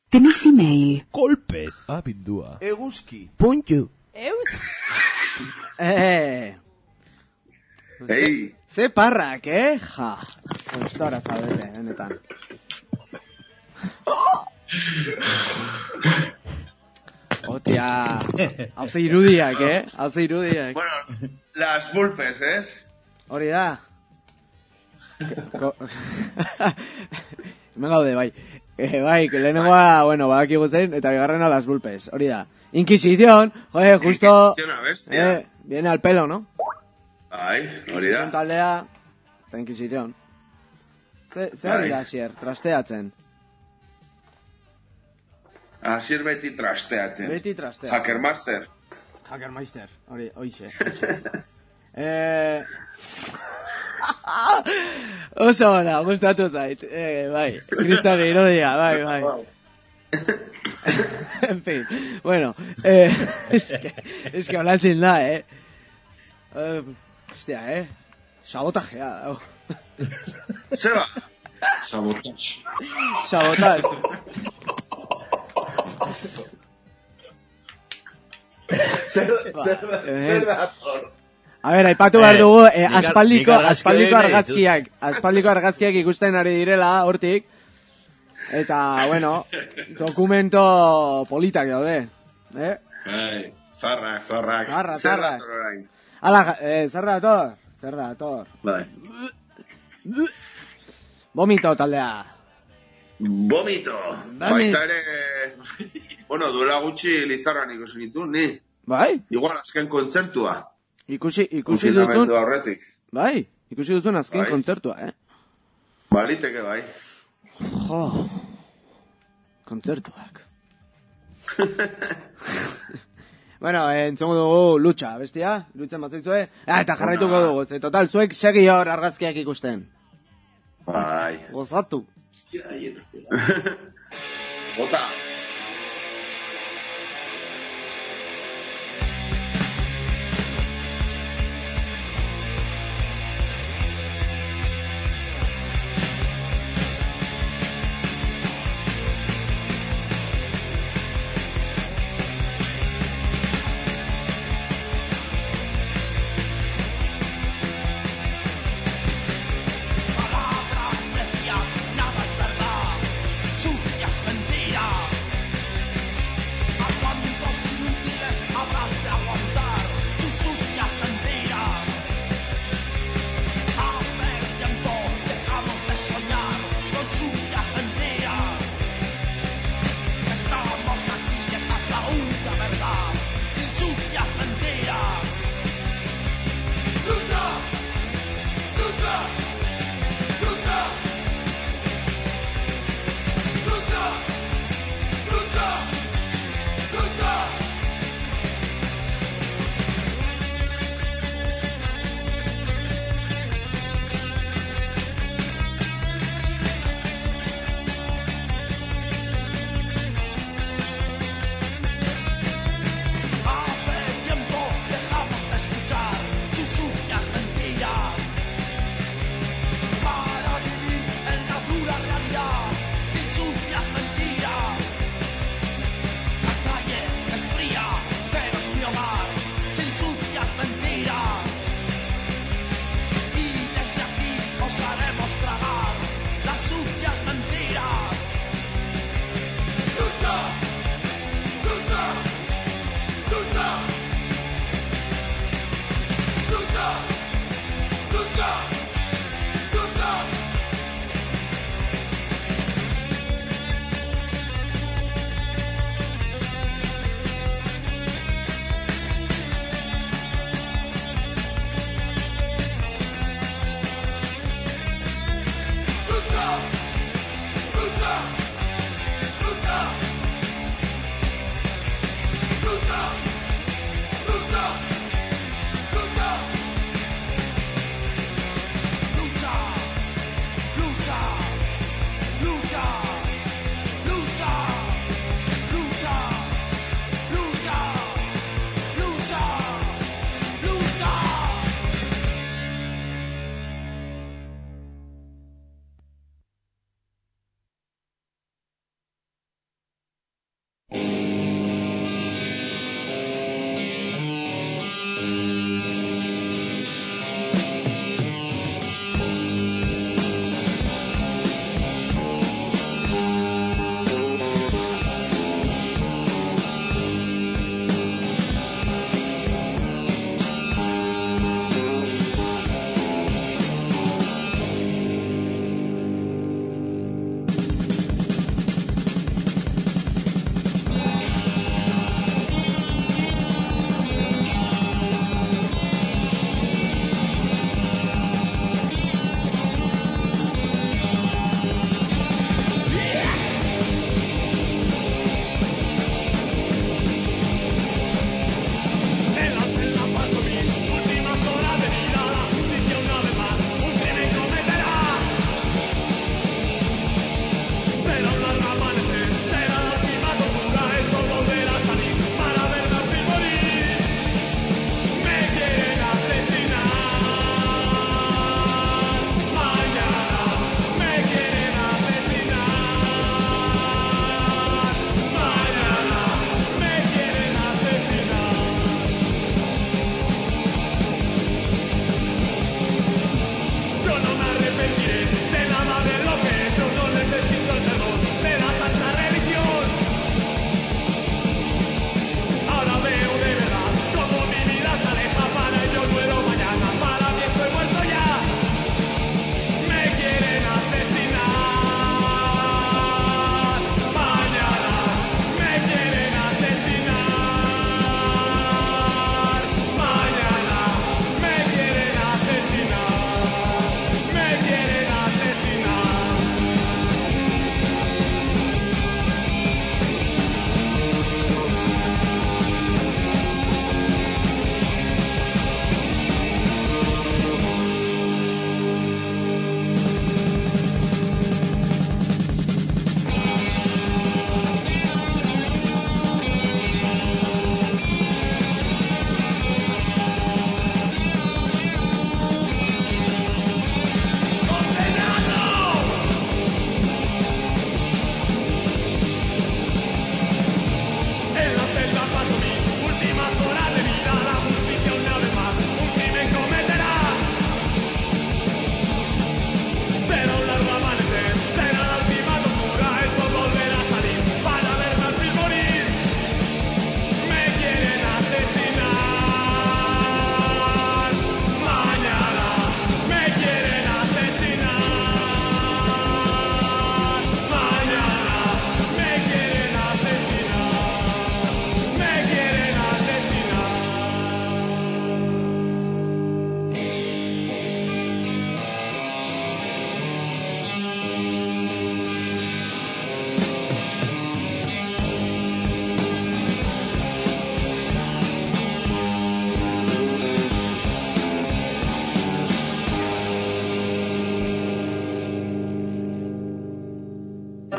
Tenéis email. Golpes. Abildua. Eguzki. Puntu. Eus? Eh. Ei. Ze parrak, eh? Ja. Gustora zaudete, benetan. Otia. Hauze irudiak, eh? Hauze irudiak. Bueno, las vulpes, ¿es? Hori da. Ko- Hemen gaude, bai. Eh, bai, lehenengoa, bueno, badakigu zein, eta bigarrena las vulpes. Hori da. Inquisición, joder, justo... Inquisición, bestia. Eh, viene al pelo, ¿no? Ai, hori da. Taldea, eta Inquisición. Ze, ze ari da, Asier, trasteatzen. Asier beti trasteatzen. Beti trasteatzen. Hackermaster. Hackermeister, hori, oixe. eh... Oso ona, gustatu zait. Eh, bai, Kristal irodia, bai, bai. En fin, bueno, eh, es que, es que hablatzen da, eh. eh hostia, eh. Sabotajea, dago. Zeba. Sabotage. Sabotaj. Zer, zer, zer da, por... A ber, aipatu behar dugu, eh, nik ar- aspaldiko, nik argazki aspaldiko hori nahi argazkiak, aspaldiko argazkiak ikusten ari direla, hortik. Eta, bueno, dokumento politak daude, eh? Ai, zarrak, zarrak. Zarra, Zer zarra. dator orain. Ala, eh, zer da ator? Zer da ator? Bai. Vomito taldea. Vomito. Bami. Baita ere... Bueno, duela gutxi Lizarran ikusi nitu, ni. Bai? Igual azken kontzertua. Ikusi, ikusi duzun... Konfinamendu aurretik. Bai, ikusi duzun azken Bai. kontzertua, eh? Baliteke bai. Jo, kontzertuak. Bueno, eh, entzongo dugu lucha, bestia? Lutzen bat zaizue? Ah, eta jarraituko dugu, ze total, zuek segi hor argazkiak ikusten. Bai. Gozatu. Bota. Palabras necias, nada es verdad. Sucias mentiras,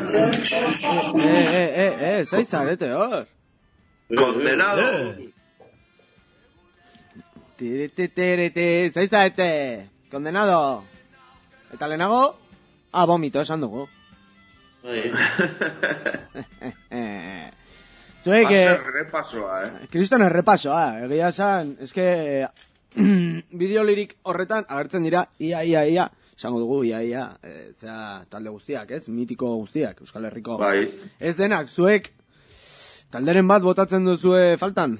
Eh, eh, eh, eh, zaiz zarete hor. Condenado. Tiritiriti, zaiz zarete. Condenado. Eta lehenago, ah, vomito esan dugu. Zuek, Paso errepasoa, eh? Kriston errepasoa, egia esan, eske, bideolirik horretan agertzen dira, ia, ia, ia, esango dugu, ia, ia, e, zera talde guztiak, ez? Mitiko guztiak, Euskal Herriko. Bai. Ez denak, zuek, talderen bat botatzen duzue faltan?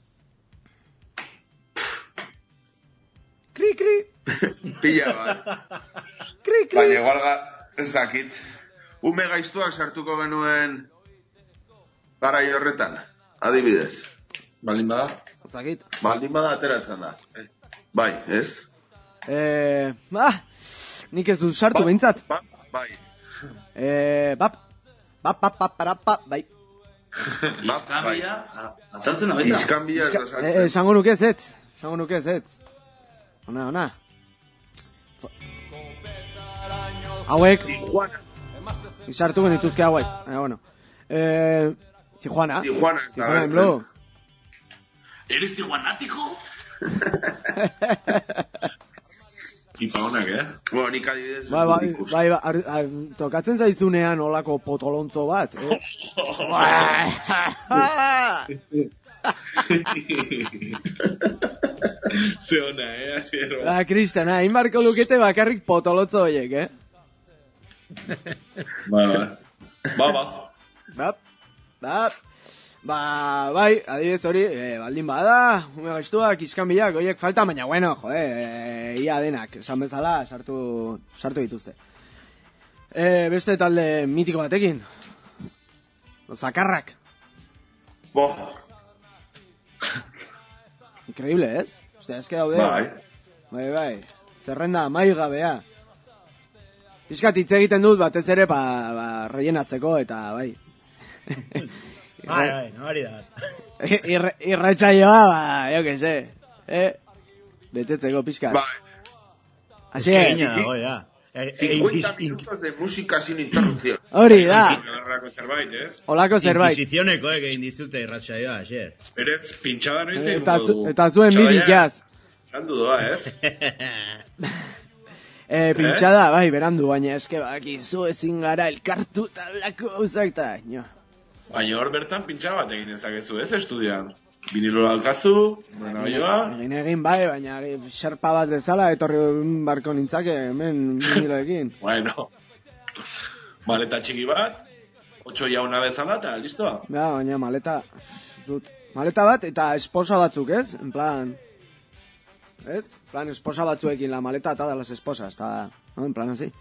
Kri, kri. Pilla, bai. Kri, kri. Baina igual ga, ez dakit. Ume gaiztuak sartuko genuen garai horretan, adibidez. Baldin bada? Zakit. Baldin bada ateratzen da. Bai, ez? Eh, ah, nik ez dut sartu behintzat. Ba, bai. Eh, bap, bap, bap, bap, bap, bap, bai. Iskambia, azaltzen abaita. Iskambia ez da Eh, sartzen. esango nuke ez ez, esango nuke ez ez. Ona, ona. Hauek, Tijuana. izartu genituzke hauek. Eh, bueno. Eh, Tijuana. Tijuana ez da Tijuana en agertzen. blue. ¿Eres tijuanátiko? Ipa honak, eh? Bueno, nik adibidez. Bai, bai, ikusi. bai, bai, ar- ar- tokatzen zaizunean olako potolontzo bat. Eh? Ze ona, eh? Aziero. Ba, Kristana, hain barko lukete bakarrik potolotzo horiek, eh? Ba, ba. Ba, ba. Bap, bap. Ba, bai, adibidez hori, eh, baldin bada, ume gaiztuak, iskanbilak, horiek falta, baina bueno, jode, eh, ia denak, esan bezala, sartu, sartu dituzte. Eh, beste talde mitiko batekin. Los Zakarrak. Bo, Increíble, ez? Ostia, eske daude. bai. Bai, bai. Zerrenda maigabea. Piskat hitz egiten dut batez ere ba, ba rellenatzeko eta bai. Bai, bai, hori da. Irre, irratsaioa, ba, jo que sé. Eh? Betetzeko piskat. Bai. Así Es es. que niña dago, ya. Eh, eh, cincuenta inquis- minutos de música sin interrupción. Hori da. Galarrako zerbait, ez? Olako zerbait. Inquisicioneko egin dizute irratsaioa, ayer. Berez, pintxada noiz Eta, egingo zu, dugu. eta zuen Pintxada midik ja, jaz. Landu doa, ez? Eh, pintxada, bai, berandu, baina eske bakizu ezin gara elkartu talako gauzak eta, nio. Baina hor bertan pintxada bat egin ezakezu, ez, estudioan? Vinilo alkazu, bueno, joa. Egin egin bai, baina xerpa bat bezala etorri barko nintzake hemen viniloekin. Bueno. Maleta txiki bat, otxo jauna bezala, eta listo. Ja, baina maleta, ez dut. Maleta bat eta esposa batzuk, ez? En plan, ez? En plan, esposa batzuekin la maleta eta de las esposas, eta, no? En plan, así.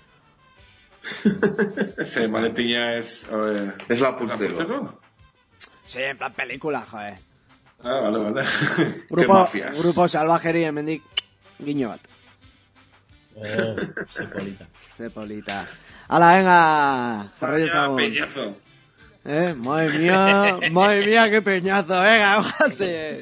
Ze maletina ez... Eh, Es la pulsero. Sí, en plan pelikula, joe. Ah, vale, vale. Grupo, mafias. grupo salvajeri hemendik guiño bat. Oh, ze polita. Ze polita. Ala, venga, jarrai Baina, ezagun. peñazo. Eh, madre mía, madre mía, qué peñazo, venga, guase.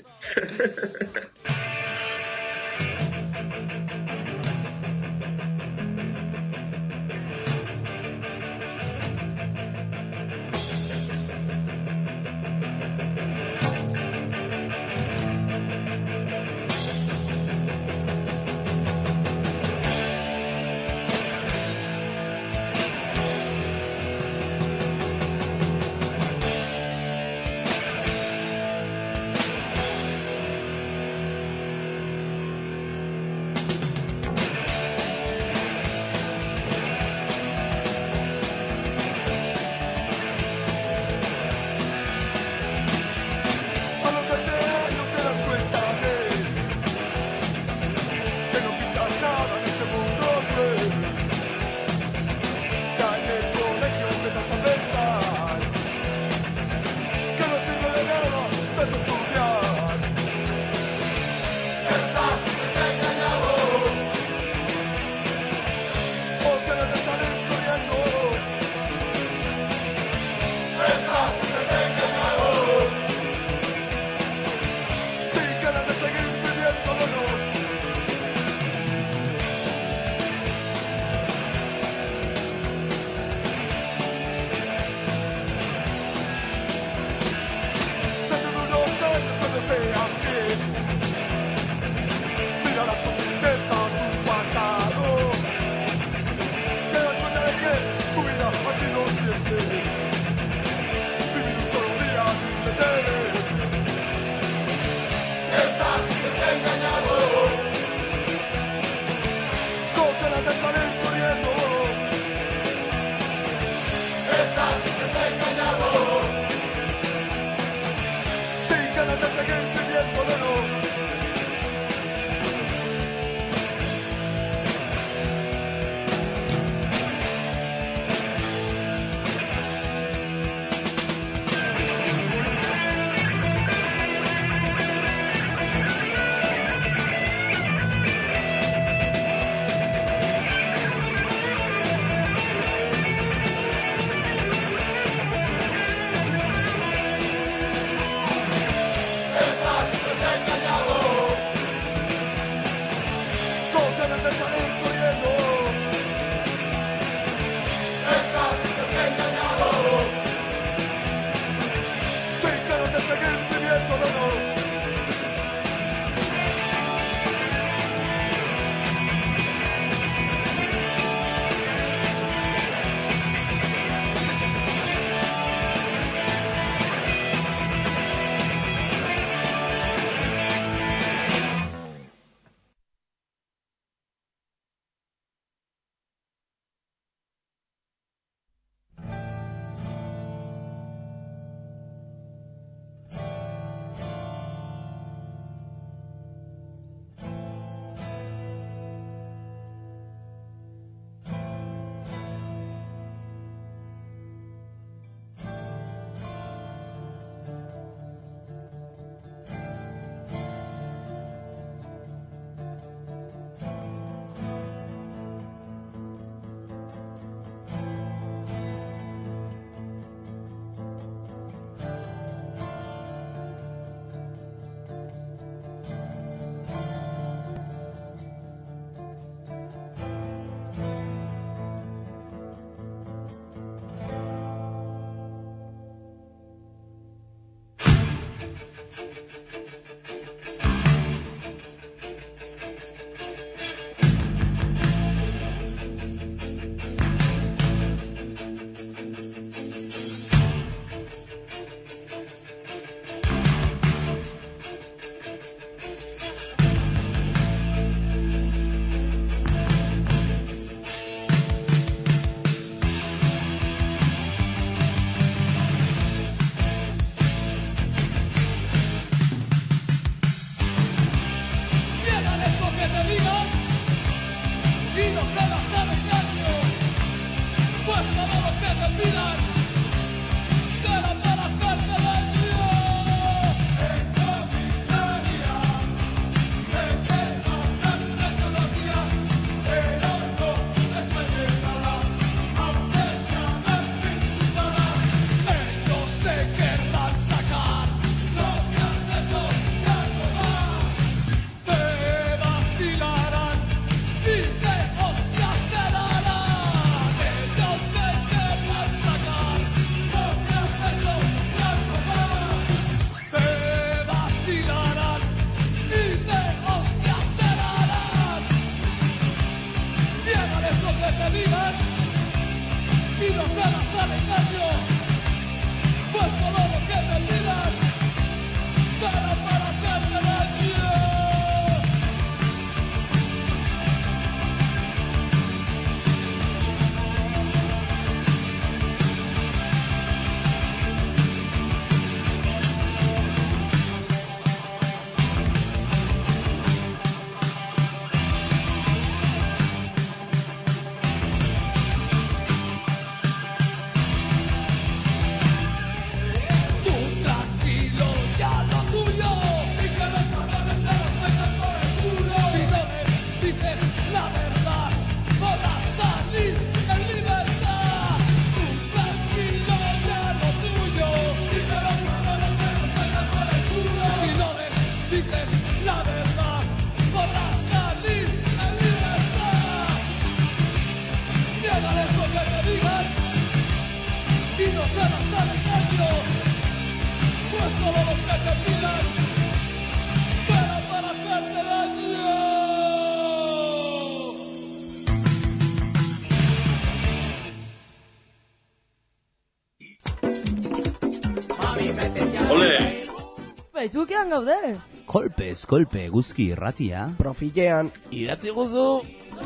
Facebookean gaude. Kolpez, kolpe, eguzki irratia. Profilean. Idatzi guzu.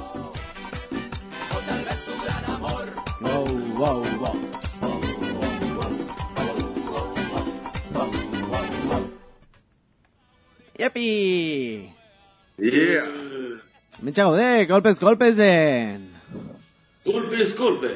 Wow, wow, wow. Yepi! Yeah! Mentxa gaude, kolpez, kolpezen. Kolpez, kolpe.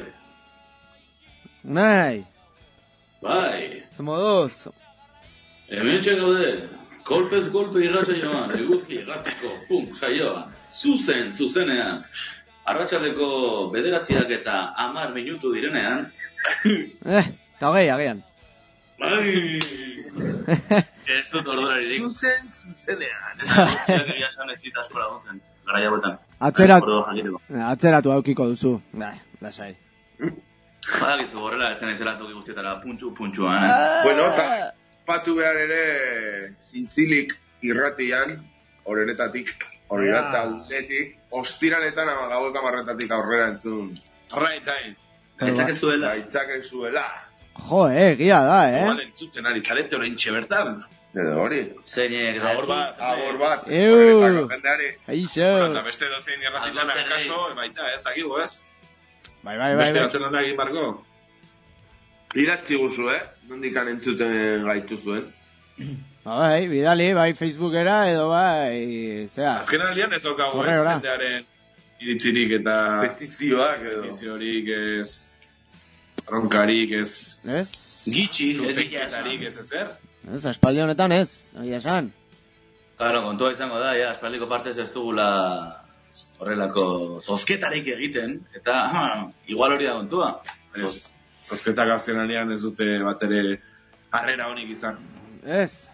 Unai. Bai. Ze moduz. Hemen txegaude, kolpez kolpe irratsaioan, eguzki irratiko punk saioa, zuzen, zuzenean, arratsaldeko bederatziak eta hamar minutu direnean. Eh, eta hogei, agian. Bai! Ez dut orduraririk. Zuzen, zuzenean. Ez dira esan ez zita asko laguntzen, garaia botan. Atzerat, atzeratu haukiko duzu. Bai, lasai. Badakizu, horrela etzen ezela toki guztietara puntxu-puntxuan. Bueno, eta patu behar ere zintzilik irratian, horrenetatik, horrenat aldetik, ostiraletan ama gauek amarretatik aurrera entzun. Right time. Gaitzakezuela. Gaitzakezuela. Jo, eh, gia da, eh? Igual entzuten ari zarete orain txebertan. Edo hori. Zeinek. Agor bat. Agor bat. Eu. Horretako jendeari. Aixo. Eta beste dozein irratitan akaso, baita ez, dakigu ez? Bai, bai, bai. Beste atzeran egin barko. Idatzi guzu, eh? Nondikan entzuten gaitu zuen. Bai, bidali, bai Facebookera edo bai, zera. Azken aldean ez daukagu ez, Horreora. jendearen iritzirik eta... Petizioak edo. Petiziorik ez... Ronkarik ez... Ez? Gitxi, ez Zuzenketarik ez ezer. Ez, aspaldi honetan ez, aia esan. Claro, kontua izango da, ja, aspaldiko partez ez dugula horrelako zozketarik egiten, eta ah, igual hori da kontua. Ez, zozketak azken aldean ez dute bat ere harrera honik izan. Ez.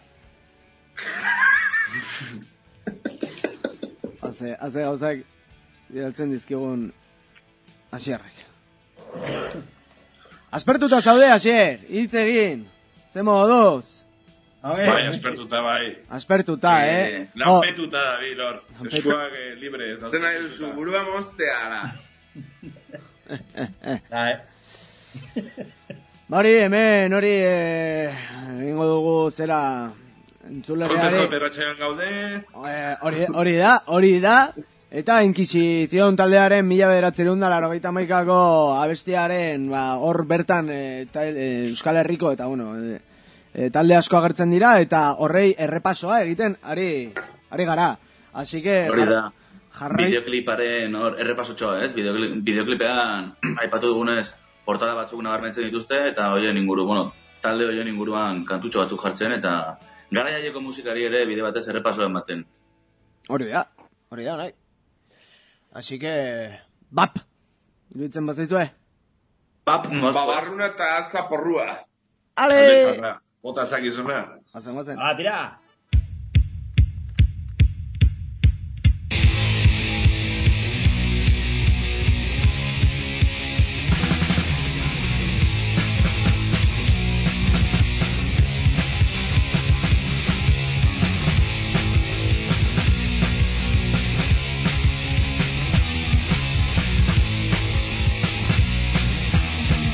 Haze, haze gauzak bidaltzen dizkigun Asierrek. Aspertuta zaude, Asier, hitz egin. Ze moduz. Bai, aspertuta bai. Aspertuta, eh? Lanpetuta da, bi, lor. Eskuak eh, libre ez da. Zer nahi duzu, burua moztea da. Bai. Hori, hemen, hori, eh, egingo dugu zera entzulereari. Kontezko perratxean gaude. Eh, Hori hori da, hori da. Eta Inquisizion taldearen mila bederatzerun da larogeita maikako abestiaren, ba, hor bertan e, ta, e, Euskal Herriko, eta bueno, e, e, talde asko agertzen dira, eta horrei errepasoa egiten, ari, ari gara. Así que... Hori da, jarrai... bideokliparen hor errepasotxoa, ez? Bideokli, bideoklipean aipatu dugunez portada batzuk nabarmentzen dituzte, eta horien inguru, bueno, talde horien inguruan kantutxo batzuk jartzen, eta garaiaieko musikari ere bide batez errepasoa ematen. Hori da, hori da, nahi. Así que... Bap! Iruditzen bazaizue? Bap, mozko. Babarruna eta azka porrua. Ale! Bota zakizuna. Hazen, hazen. Ah, tira!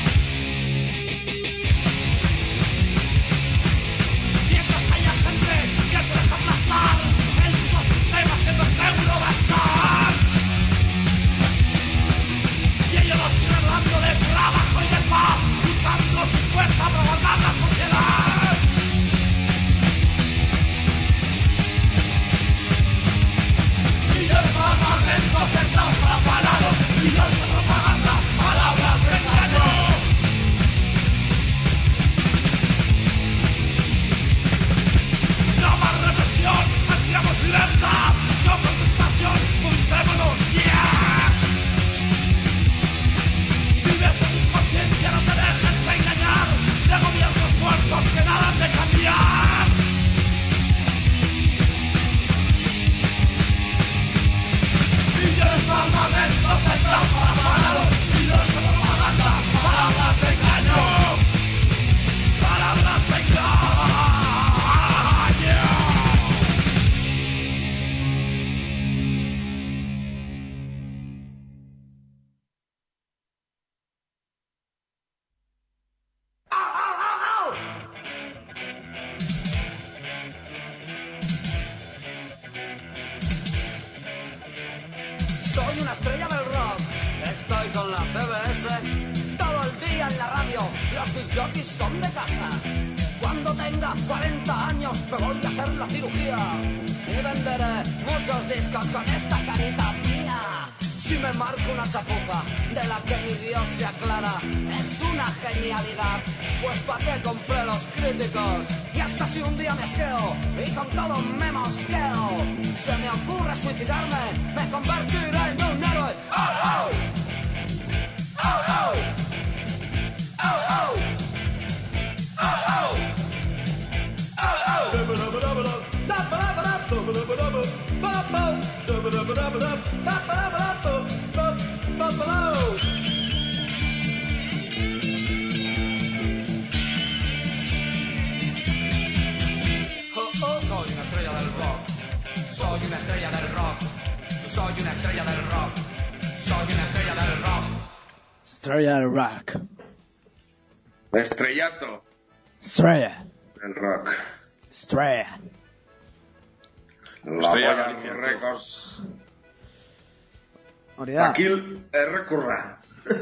Mientras haya gente los disc jockeys son de casa. Cuando tenga cuarenta años me voy a hacer la cirugía y venderé muchos discos con esta carita mía. Si me marco una chapuza de la que ni Dios se aclara, es una genialidad, pues pa' qué compré los críticos. Y hasta si un día me asqueo y con todo me mosqueo, se me ocurre suicidarme, me convertiré en un héroe. ¡Oh, oh! ¡Oh, oh! ¡Oh, oh! ¡Oh, oh! Soy una estrella del rock. Soy una estrella del rock. Soy una estrella del rock. Soy una estrella del rock. Estrella del rock. Estrellato. Estrella. El rock. Estrella. La Polla Records. Hori da. Zakil errekurra.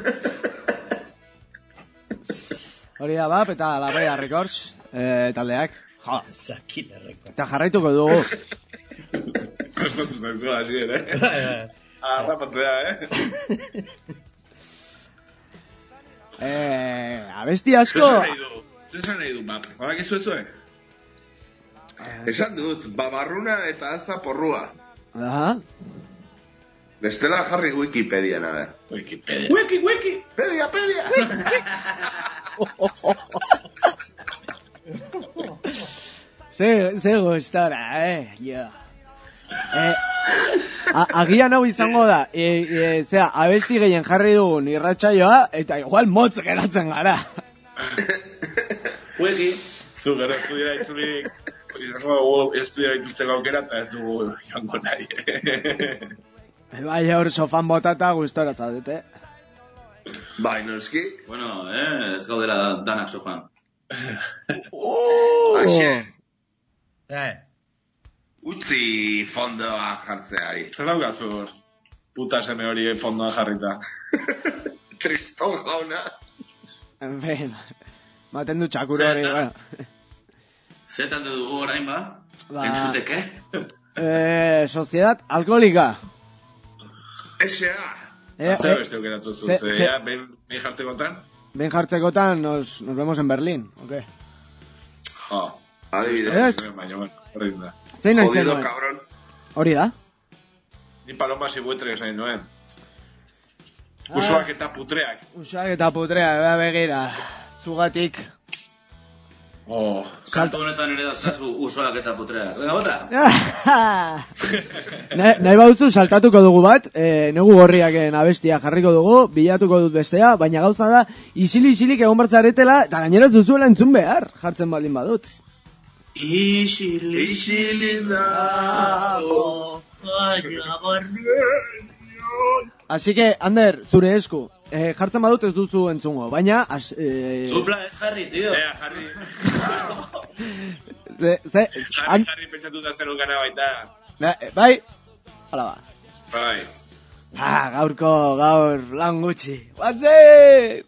Hori da, bap, eta La Polla Records eh, taldeak. Jo. Zakil errekurra. Eta jarraituko dugu. Prestatu zaizu hasi ere. Arrapatu da, eh? eh, abesti asko... Zer nahi du, map? Badak ez zuezue? Esan dut, babarruna eta aza porrua. Aha. Bestela jarri Wikipedia, nabe. Wikipedia. Wiki, wiki! Pedia, pedia! Ze, ze gustora, eh, jo. Eh, a, agian hau izango da, e, e, zera, abesti gehien jarri dugun irratsaioa, eta igual motz geratzen gara. Wiki! Zu, gero estudiera itzulik, izango estudiera ituzteko aukera, eta ez dugu joango nahi. Bai, hor sofan botata gustora zaudete. Bai, noski? Bueno, eh, ez gaudela danak sofan. Oh! Aixe! Eh. Utzi fondoa jartzeari. Zer daukazur, puta seme hori fondoan jarrita. Triston jauna. En fin, maten du txakuro hori, bueno. Zetan dugu orain ba? Ba... Entzuteke? Eh, Sociedad Alkoholika. S A. Eh, Zer eh, beste aukeratu zu, ze- ze, ze- ja, behin behin jartzekotan? Ben jartzekotan nos, nos vemos en Berlín, ok? Jo, Adibidez. Ez? baina, bueno, horrein da. Zein nahi Jodido, zenuen? cabrón. Hori da? Ni palomas y buitres nahi nuen. Ah. Usoak eta putreak. Usak eta putrea, bea begira, zugatik. Oh, Kantu honetan ere dazkazu usoak eta putreak. Venga, bota! Na- Nahi bauzu saltatuko dugu bat, e, negu gorriaken abestia jarriko dugu, bilatuko dut bestea, baina gauza da, isili-isilik egon bartzaretela, eta gainera ez duzuela entzun behar, jartzen baldin badut. Isilik. Isilik dago. Así que, Ander, zure esku, e, jartzen badut ez duzu entzungo, baina... As, e, Zupla ez jarri, tío. Ea, jarri. ze, ze, Jarri, an, jarri, pentsatuta zer ungana baita. na, bai, hala ba. Bai. Ah, gaurko, gaur, lan gutxi. Guazen!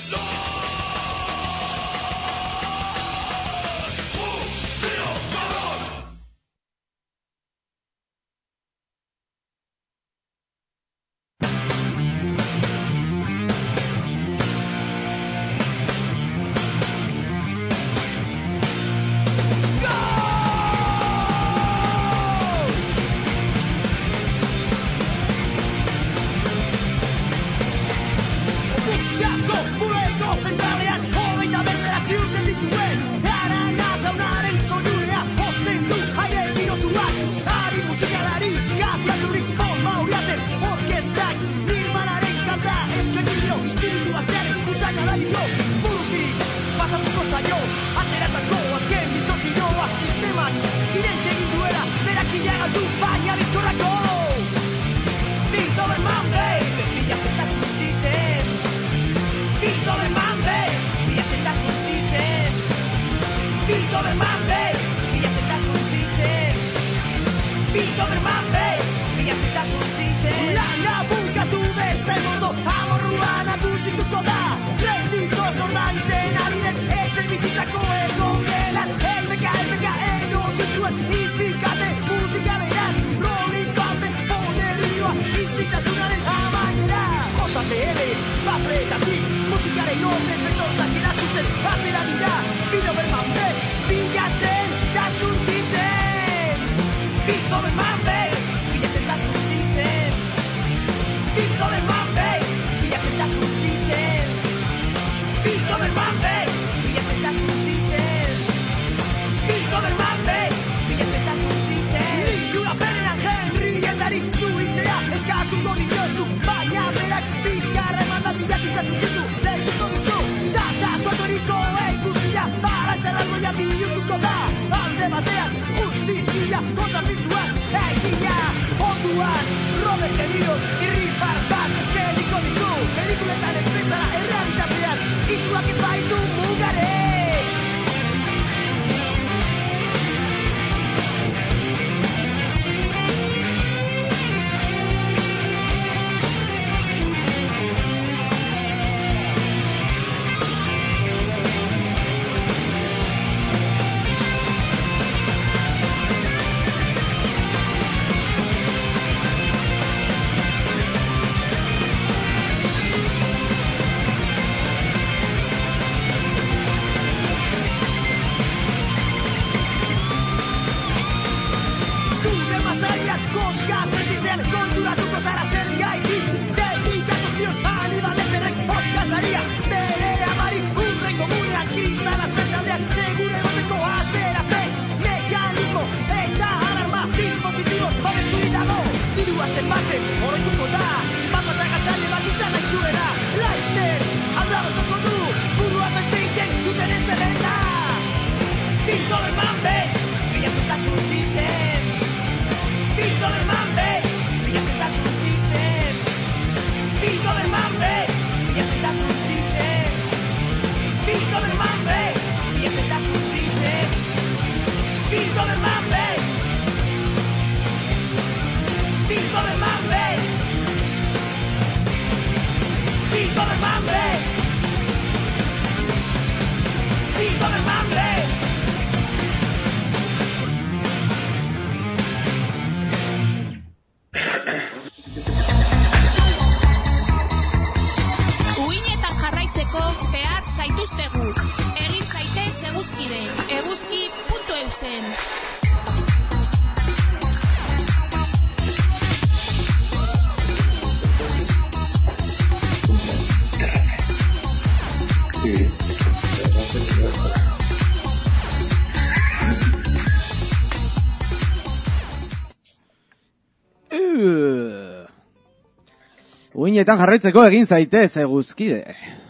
Uinetan jarraitzeko egin zaitez eguzkide.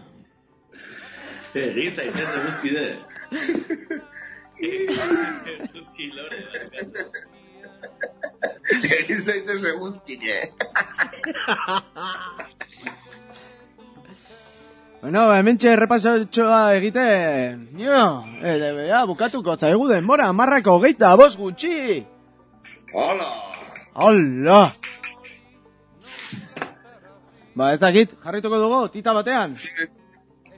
Egin zaitez eguzkide. Eguzki lore. Egin zaitez eguzkide. Bueno, hementxe errepasatxoa egite. Jo, ede bea, bukatuko zaigu denbora, marrako hogeita bost gutxi. Hola. Hola. Ba, ez dakit, jarrituko dugu, tita batean.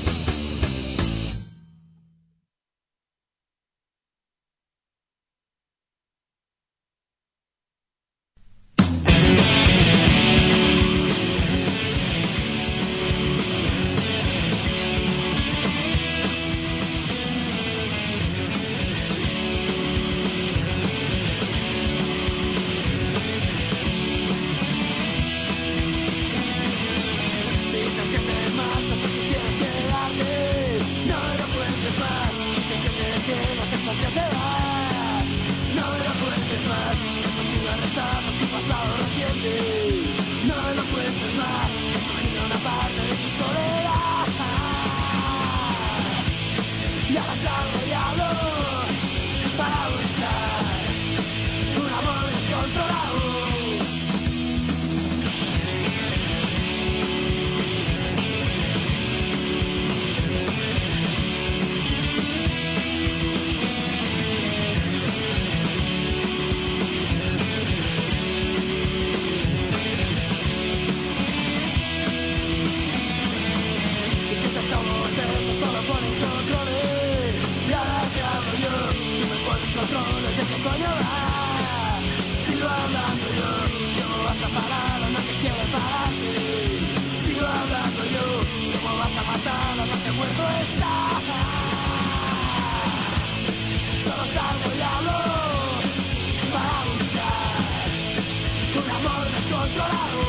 Solo salgo y hablo para buscar un amor descontrolado. Solo ponen controles y ahora que hablo yo, tú me pones controles de qué coño vas. Sigo hablando yo, ¿cómo vas a parar a lo que quieres pararte? Sigo hablando yo, ¿cómo vas a matar a lo que muerto está? Solo salgo y hablo para buscar un amor descontrolado.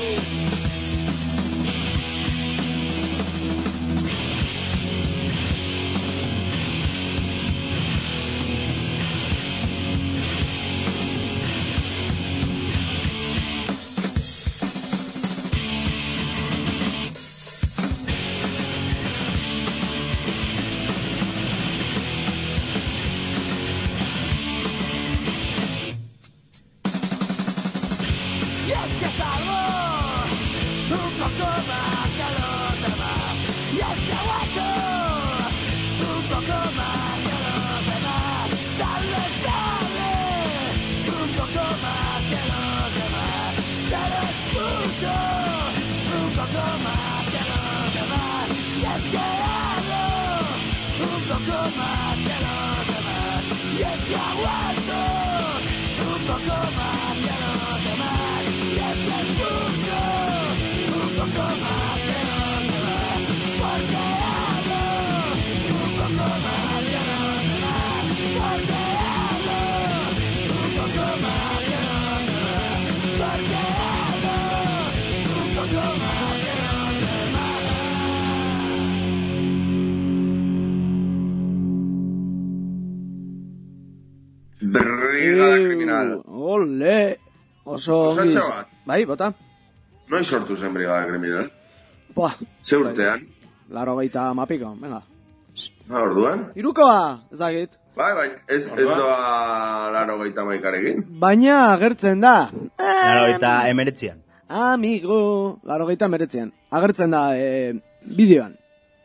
Brigada Kriminal. Ole. Oso ongi. Osatxa bat. Bai, bota. Noiz sortu zen Brigada Kriminal? Buah. Ze urtean? Laro gaita mapiko, venga. Ha, orduan? Irukoa, ez dakit. Bai, bai, ez, ez doa laro gaita maikarekin. Baina agertzen da. Laro gaita emeretzian. Amigo, laro gaita emeretzian. Agertzen da, eh, bideoan.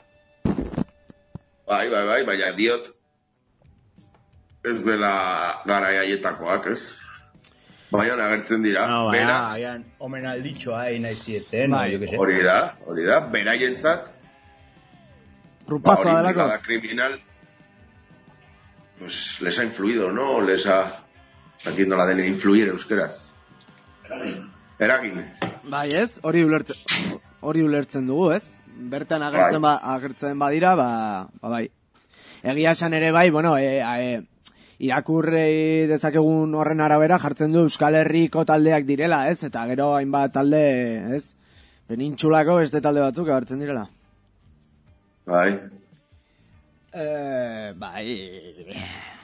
Bai, bai, bai, baina diot. Ez dela garai haietakoak, ez? Baina agertzen dira. No, baina, beraz, baina, omenalditxoa egin nahi zieten, no, jo que sé. hori da, hori da, beraientzat, Rupazoa ba, hori delako. Brigada Kriminal, pues, les ha influido, ¿no? Les ha, aquí nola den influir euskeraz. Eragin. Bai ez, hori ulertzen, hori ulertzen dugu, ez? Bertan agertzen, ba, agertzen badira, ba, ba bai. Egia esan ere bai, bueno, e, e, irakurri dezakegun horren arabera jartzen du Euskal Herriko taldeak direla, ez? Eta gero hainbat talde, ez? Penintxulako beste talde batzuk agertzen direla. Bai. Eh, bai.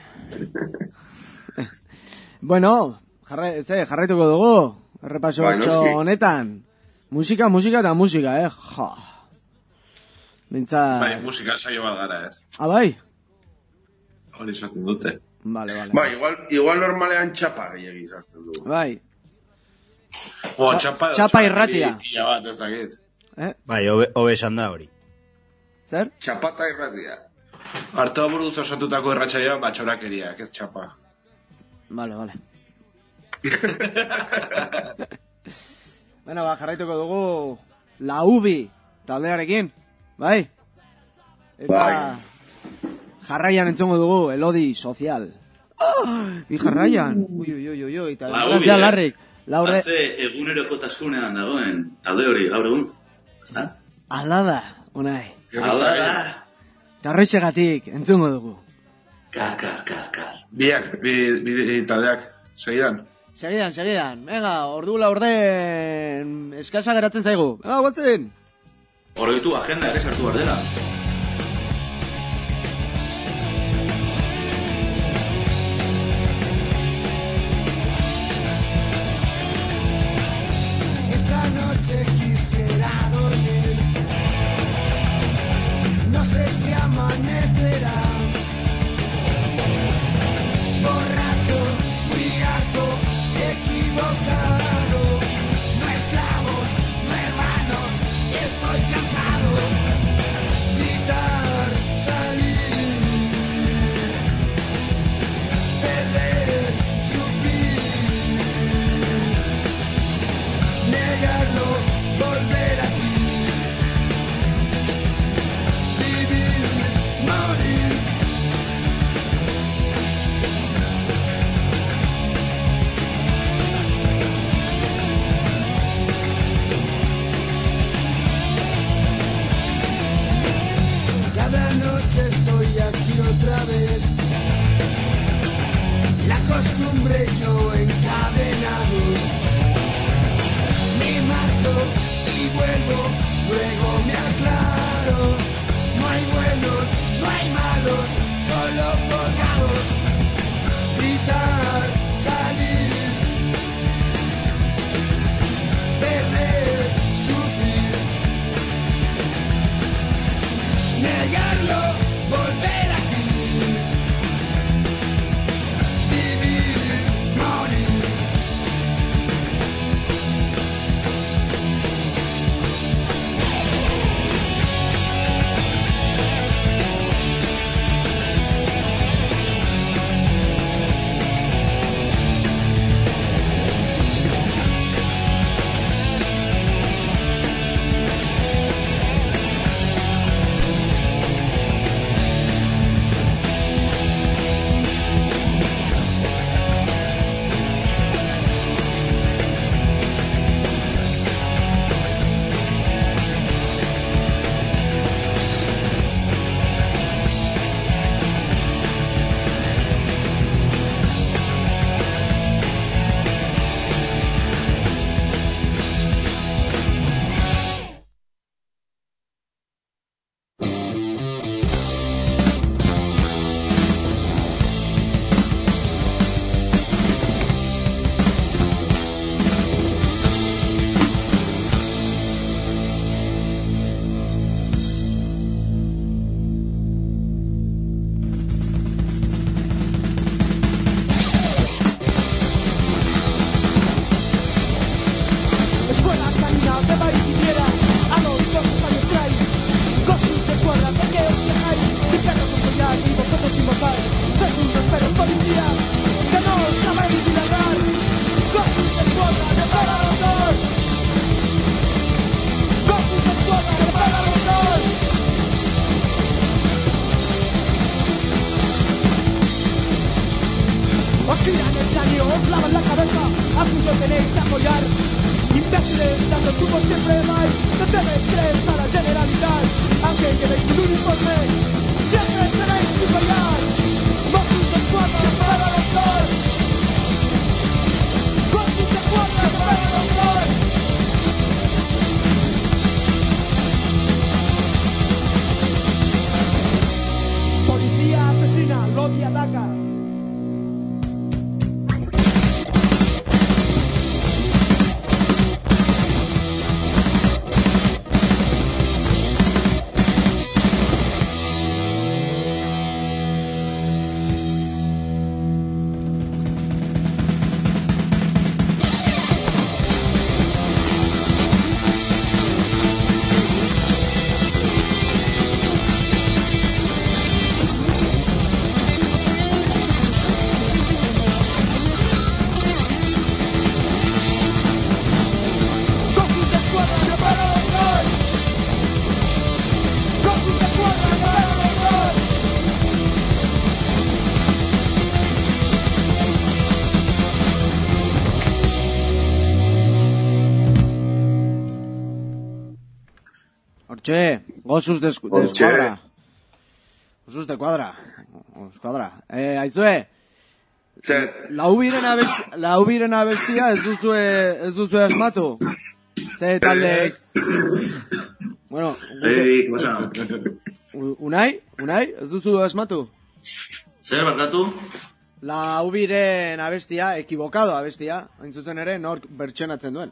Bueno, jarra, ze, jarraituko dugu, errepaso Bai, batxo noski. honetan. Musika, musika eta musika, eh? Ja. Bintza... Bai, musika saio bat gara, ez? Ah, bai? Hori esaten dute. Vale, vale. Bai, igual, igual normalean txapa gehiagi sartzen du. Bai. O, Txa- txapa, txapa irratia. Ia bat, ez dakit. Eh? Bai, hobe, hobe esan da hori. Zer? Txapata irratia. Arto buruz osatutako erratxaia batxorakeriak, ez txapa. Vale, vale. Bueno, ba, jarraituko dugu La Ubi taldearekin, bai? Eta Bai. jarraian entzongo dugu Elodi Sozial. Ah, bi jarraian. Ui, ui, ui, ui, ui, eta La Ubi, Gracia eh? Larrik. Laure... Haze egunerokotasunean dagoen talde hori, gaur egun. Ezta? Ala da, unai. Hala da. Eta horrexegatik entzongo dugu. Kar, kar, kar, kar. Biak, bi, bi, bi taldeak, segidan. Segidan, segidan. Venga, ordu laurden eskasa geratzen zaigu. Venga, guatzen. Horretu agenda ere sartu behar dela. Esta noche quisiera dormir. No sé si amanecerá. luego me aclaro. No hay buenos, no hay malos, solo colgados. Gritar, salir, perder, sufrir, negarlo, volver aquí, vivir, morir. Escuela canina de Mariquiniera, a los doce años trae. Cosas de cuadras de que os viajáis, de perros con collar y vosotros sin votar. Sois unos perros policía, que no os sabéis dilatar. Cosas de cuadras de parador. Cosas de cuadras de parador. Os giran el cráneo, os lavan la cabeza, a cuyo tenéis que apoyar. Imbéciles, dando tubos siempre vais, no tenéis creer a la generalidad, aunque llevéis un uniforme, siempre tenéis que fallar. Cosas de cuadras para los dos. Cosas de cuadras para los dos. Policía asesina, lobby ataca. Hortxe, gozuz de, de eskuadra. Gozuz de kuadra. Eskuadra. Eh, aizue, laubiren abestia, laubiren abestia ez duzue, ez duzue asmatu. Ze talde... Bueno, Ei, cosa. Unai, Unai, ez duzu asmatu? Zer, barkatu? Laubiren abestia, ekibokado abestia, hain zuzen ere, nork bertxonatzen duen.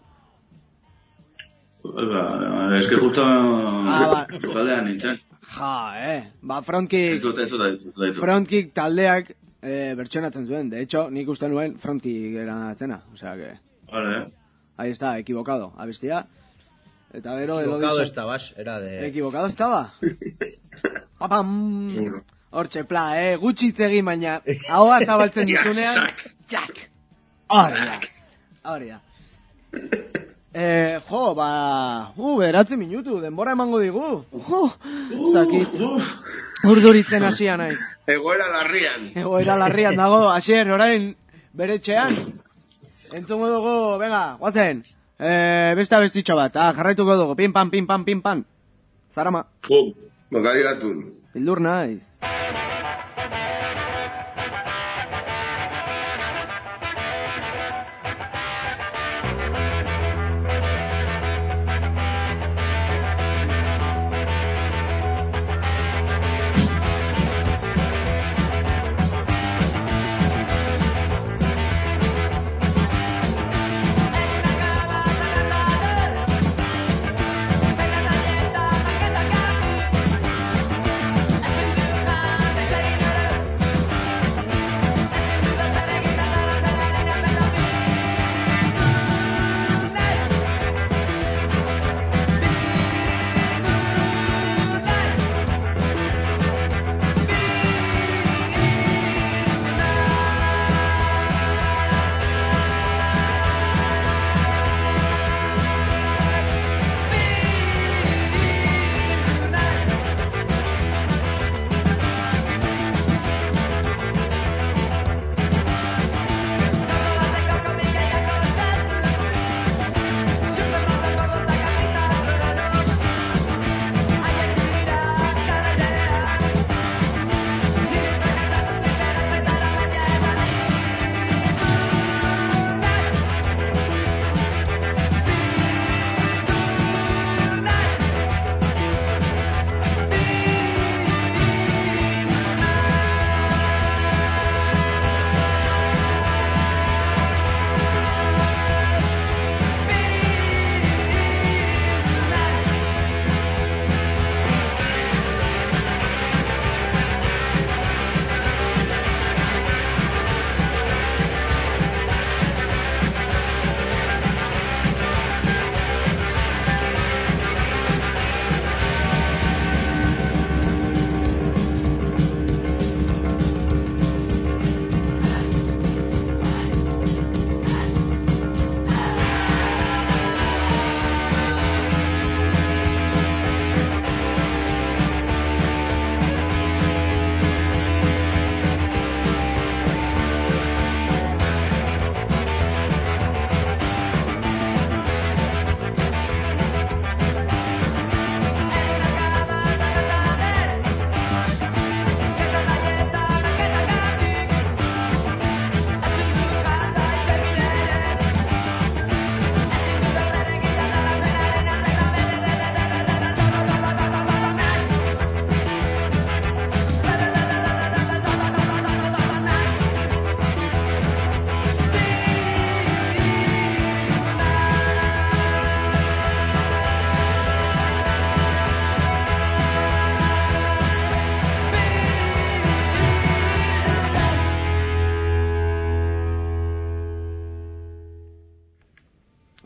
Ba, es que justo ah, taldean nintzen. Ja, eh. Ba, Frontkick... Ez dut, ez dut, ez dut. Frontkick taldeak eh, bertxonatzen zuen. De hecho, nik uste nuen Frontkick eratzena. O sea que... Vale, eh. Ahí está, equivocado, abestia. Eta gero... Equivocado estabas, era de... Equivocado estaba. Papam... Hortxe, pla, eh. Gutxi itzegin, baina... Ahoa zabaltzen dizunean... Jack! Hori da. Hori da. Eh, jo, ba... Uh, beratzi minutu, denbora emango digu. Jo, zakit. Urduritzen hasia naiz. Egoera larrian. Egoera larrian dago, Asier, orain bere etxean. Entzungo dugu, venga, guazen. Eh, beste abestitxo bat, ah, jarraituko dugu. Pin, pan, pin, pan, pin, pan. Zarama. Pum, bokadi gatun. Bildur naiz.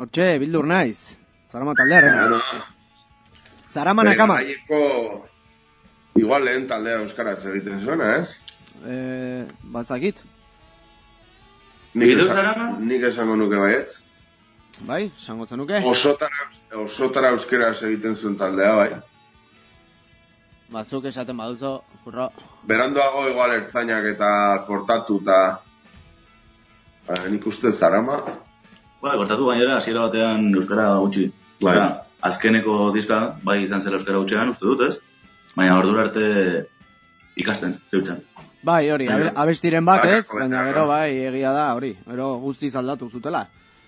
Hortxe, bildur naiz. Zarama taldearen. Ja, no. Zarama nakama. Garaiko, igual lehen taldea euskaraz egiten zuena, ez? Eh, bazakit. Nik, esan, nik esango nuke baietz. Bai, esango zenuke. Osotara, osotara euskeraz egiten zuen taldea, bai. Bazuk esaten baduzo, kurro. Berandoago igual ertzainak eta kortatu eta... Ba, nik uste Zarama. Bai, kortatu gainera, hasiera batean euskara gutxi. Bai. Azkeneko diska, bai izan zela euskara gutxean, uste dut, ez? Baina ordura arte ikasten, zeutzen. Bai, hori, abe, abestiren bat ez, baina gero bai egia da, hori. Gero guztiz aldatu zutela.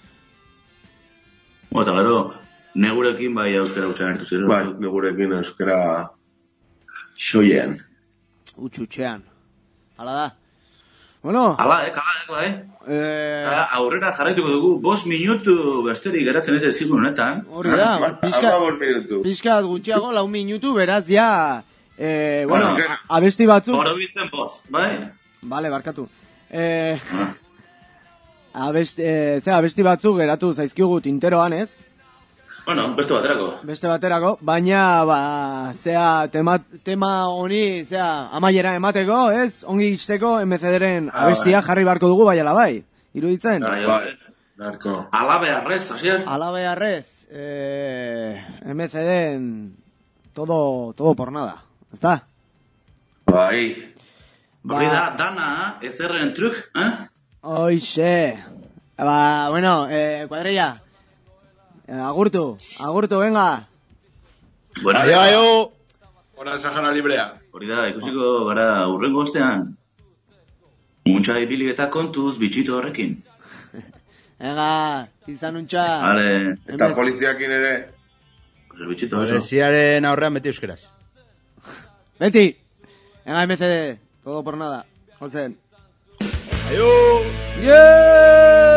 Bo, eta gero, negurekin bai euskara gutxean hartu ziren. Bai, negurekin euskara xoien. Utxutxean. Hala da. Bueno. Hala, eh, hala, bai. Eh, aurrera jarraituko dugu, bost minutu besterik geratzen ez ezigun honetan. Hori da, pixka, pixka gutxiago, lau minutu, beraz, ja, eh, bueno, a, abesti batzuk. Orobitzen bost, bai? Vale, barkatu. Eh, abesti, eh, ze, abesti batzuk geratu zaizkigu tinteroan, ez? Bueno, beste baterako. Beste baterako, baina, ba, zea, tema, tema honi, zea, amaiera emateko, ez? Ongi izteko, M C D-ren abestia jarri barko dugu, bai ala bai? Iruditzen? Bai, bai. Barko. Alabe arrez, hasier? Alabe arrez, eh, M C D-en todo, todo por nada, ezta? Bai. Hori da, dana, ezerren truk, eh? Hoixe. Ba, bueno, eh, kuadrilla. Agurtu, agurtu, venga. Bueno, aio, aio. Hora Sahara librea. Hori da, ikusiko gara urrengo ostean. Muntxa ibili eta kontuz bitxito horrekin. Venga, izan untxa. Vale. Eta poliziakin ere. Pues bitxito oso. Poliziaren aurrean beti euskeraz. Beti. Venga, M C D. Todo por nada. Josen. Aio. Yeah!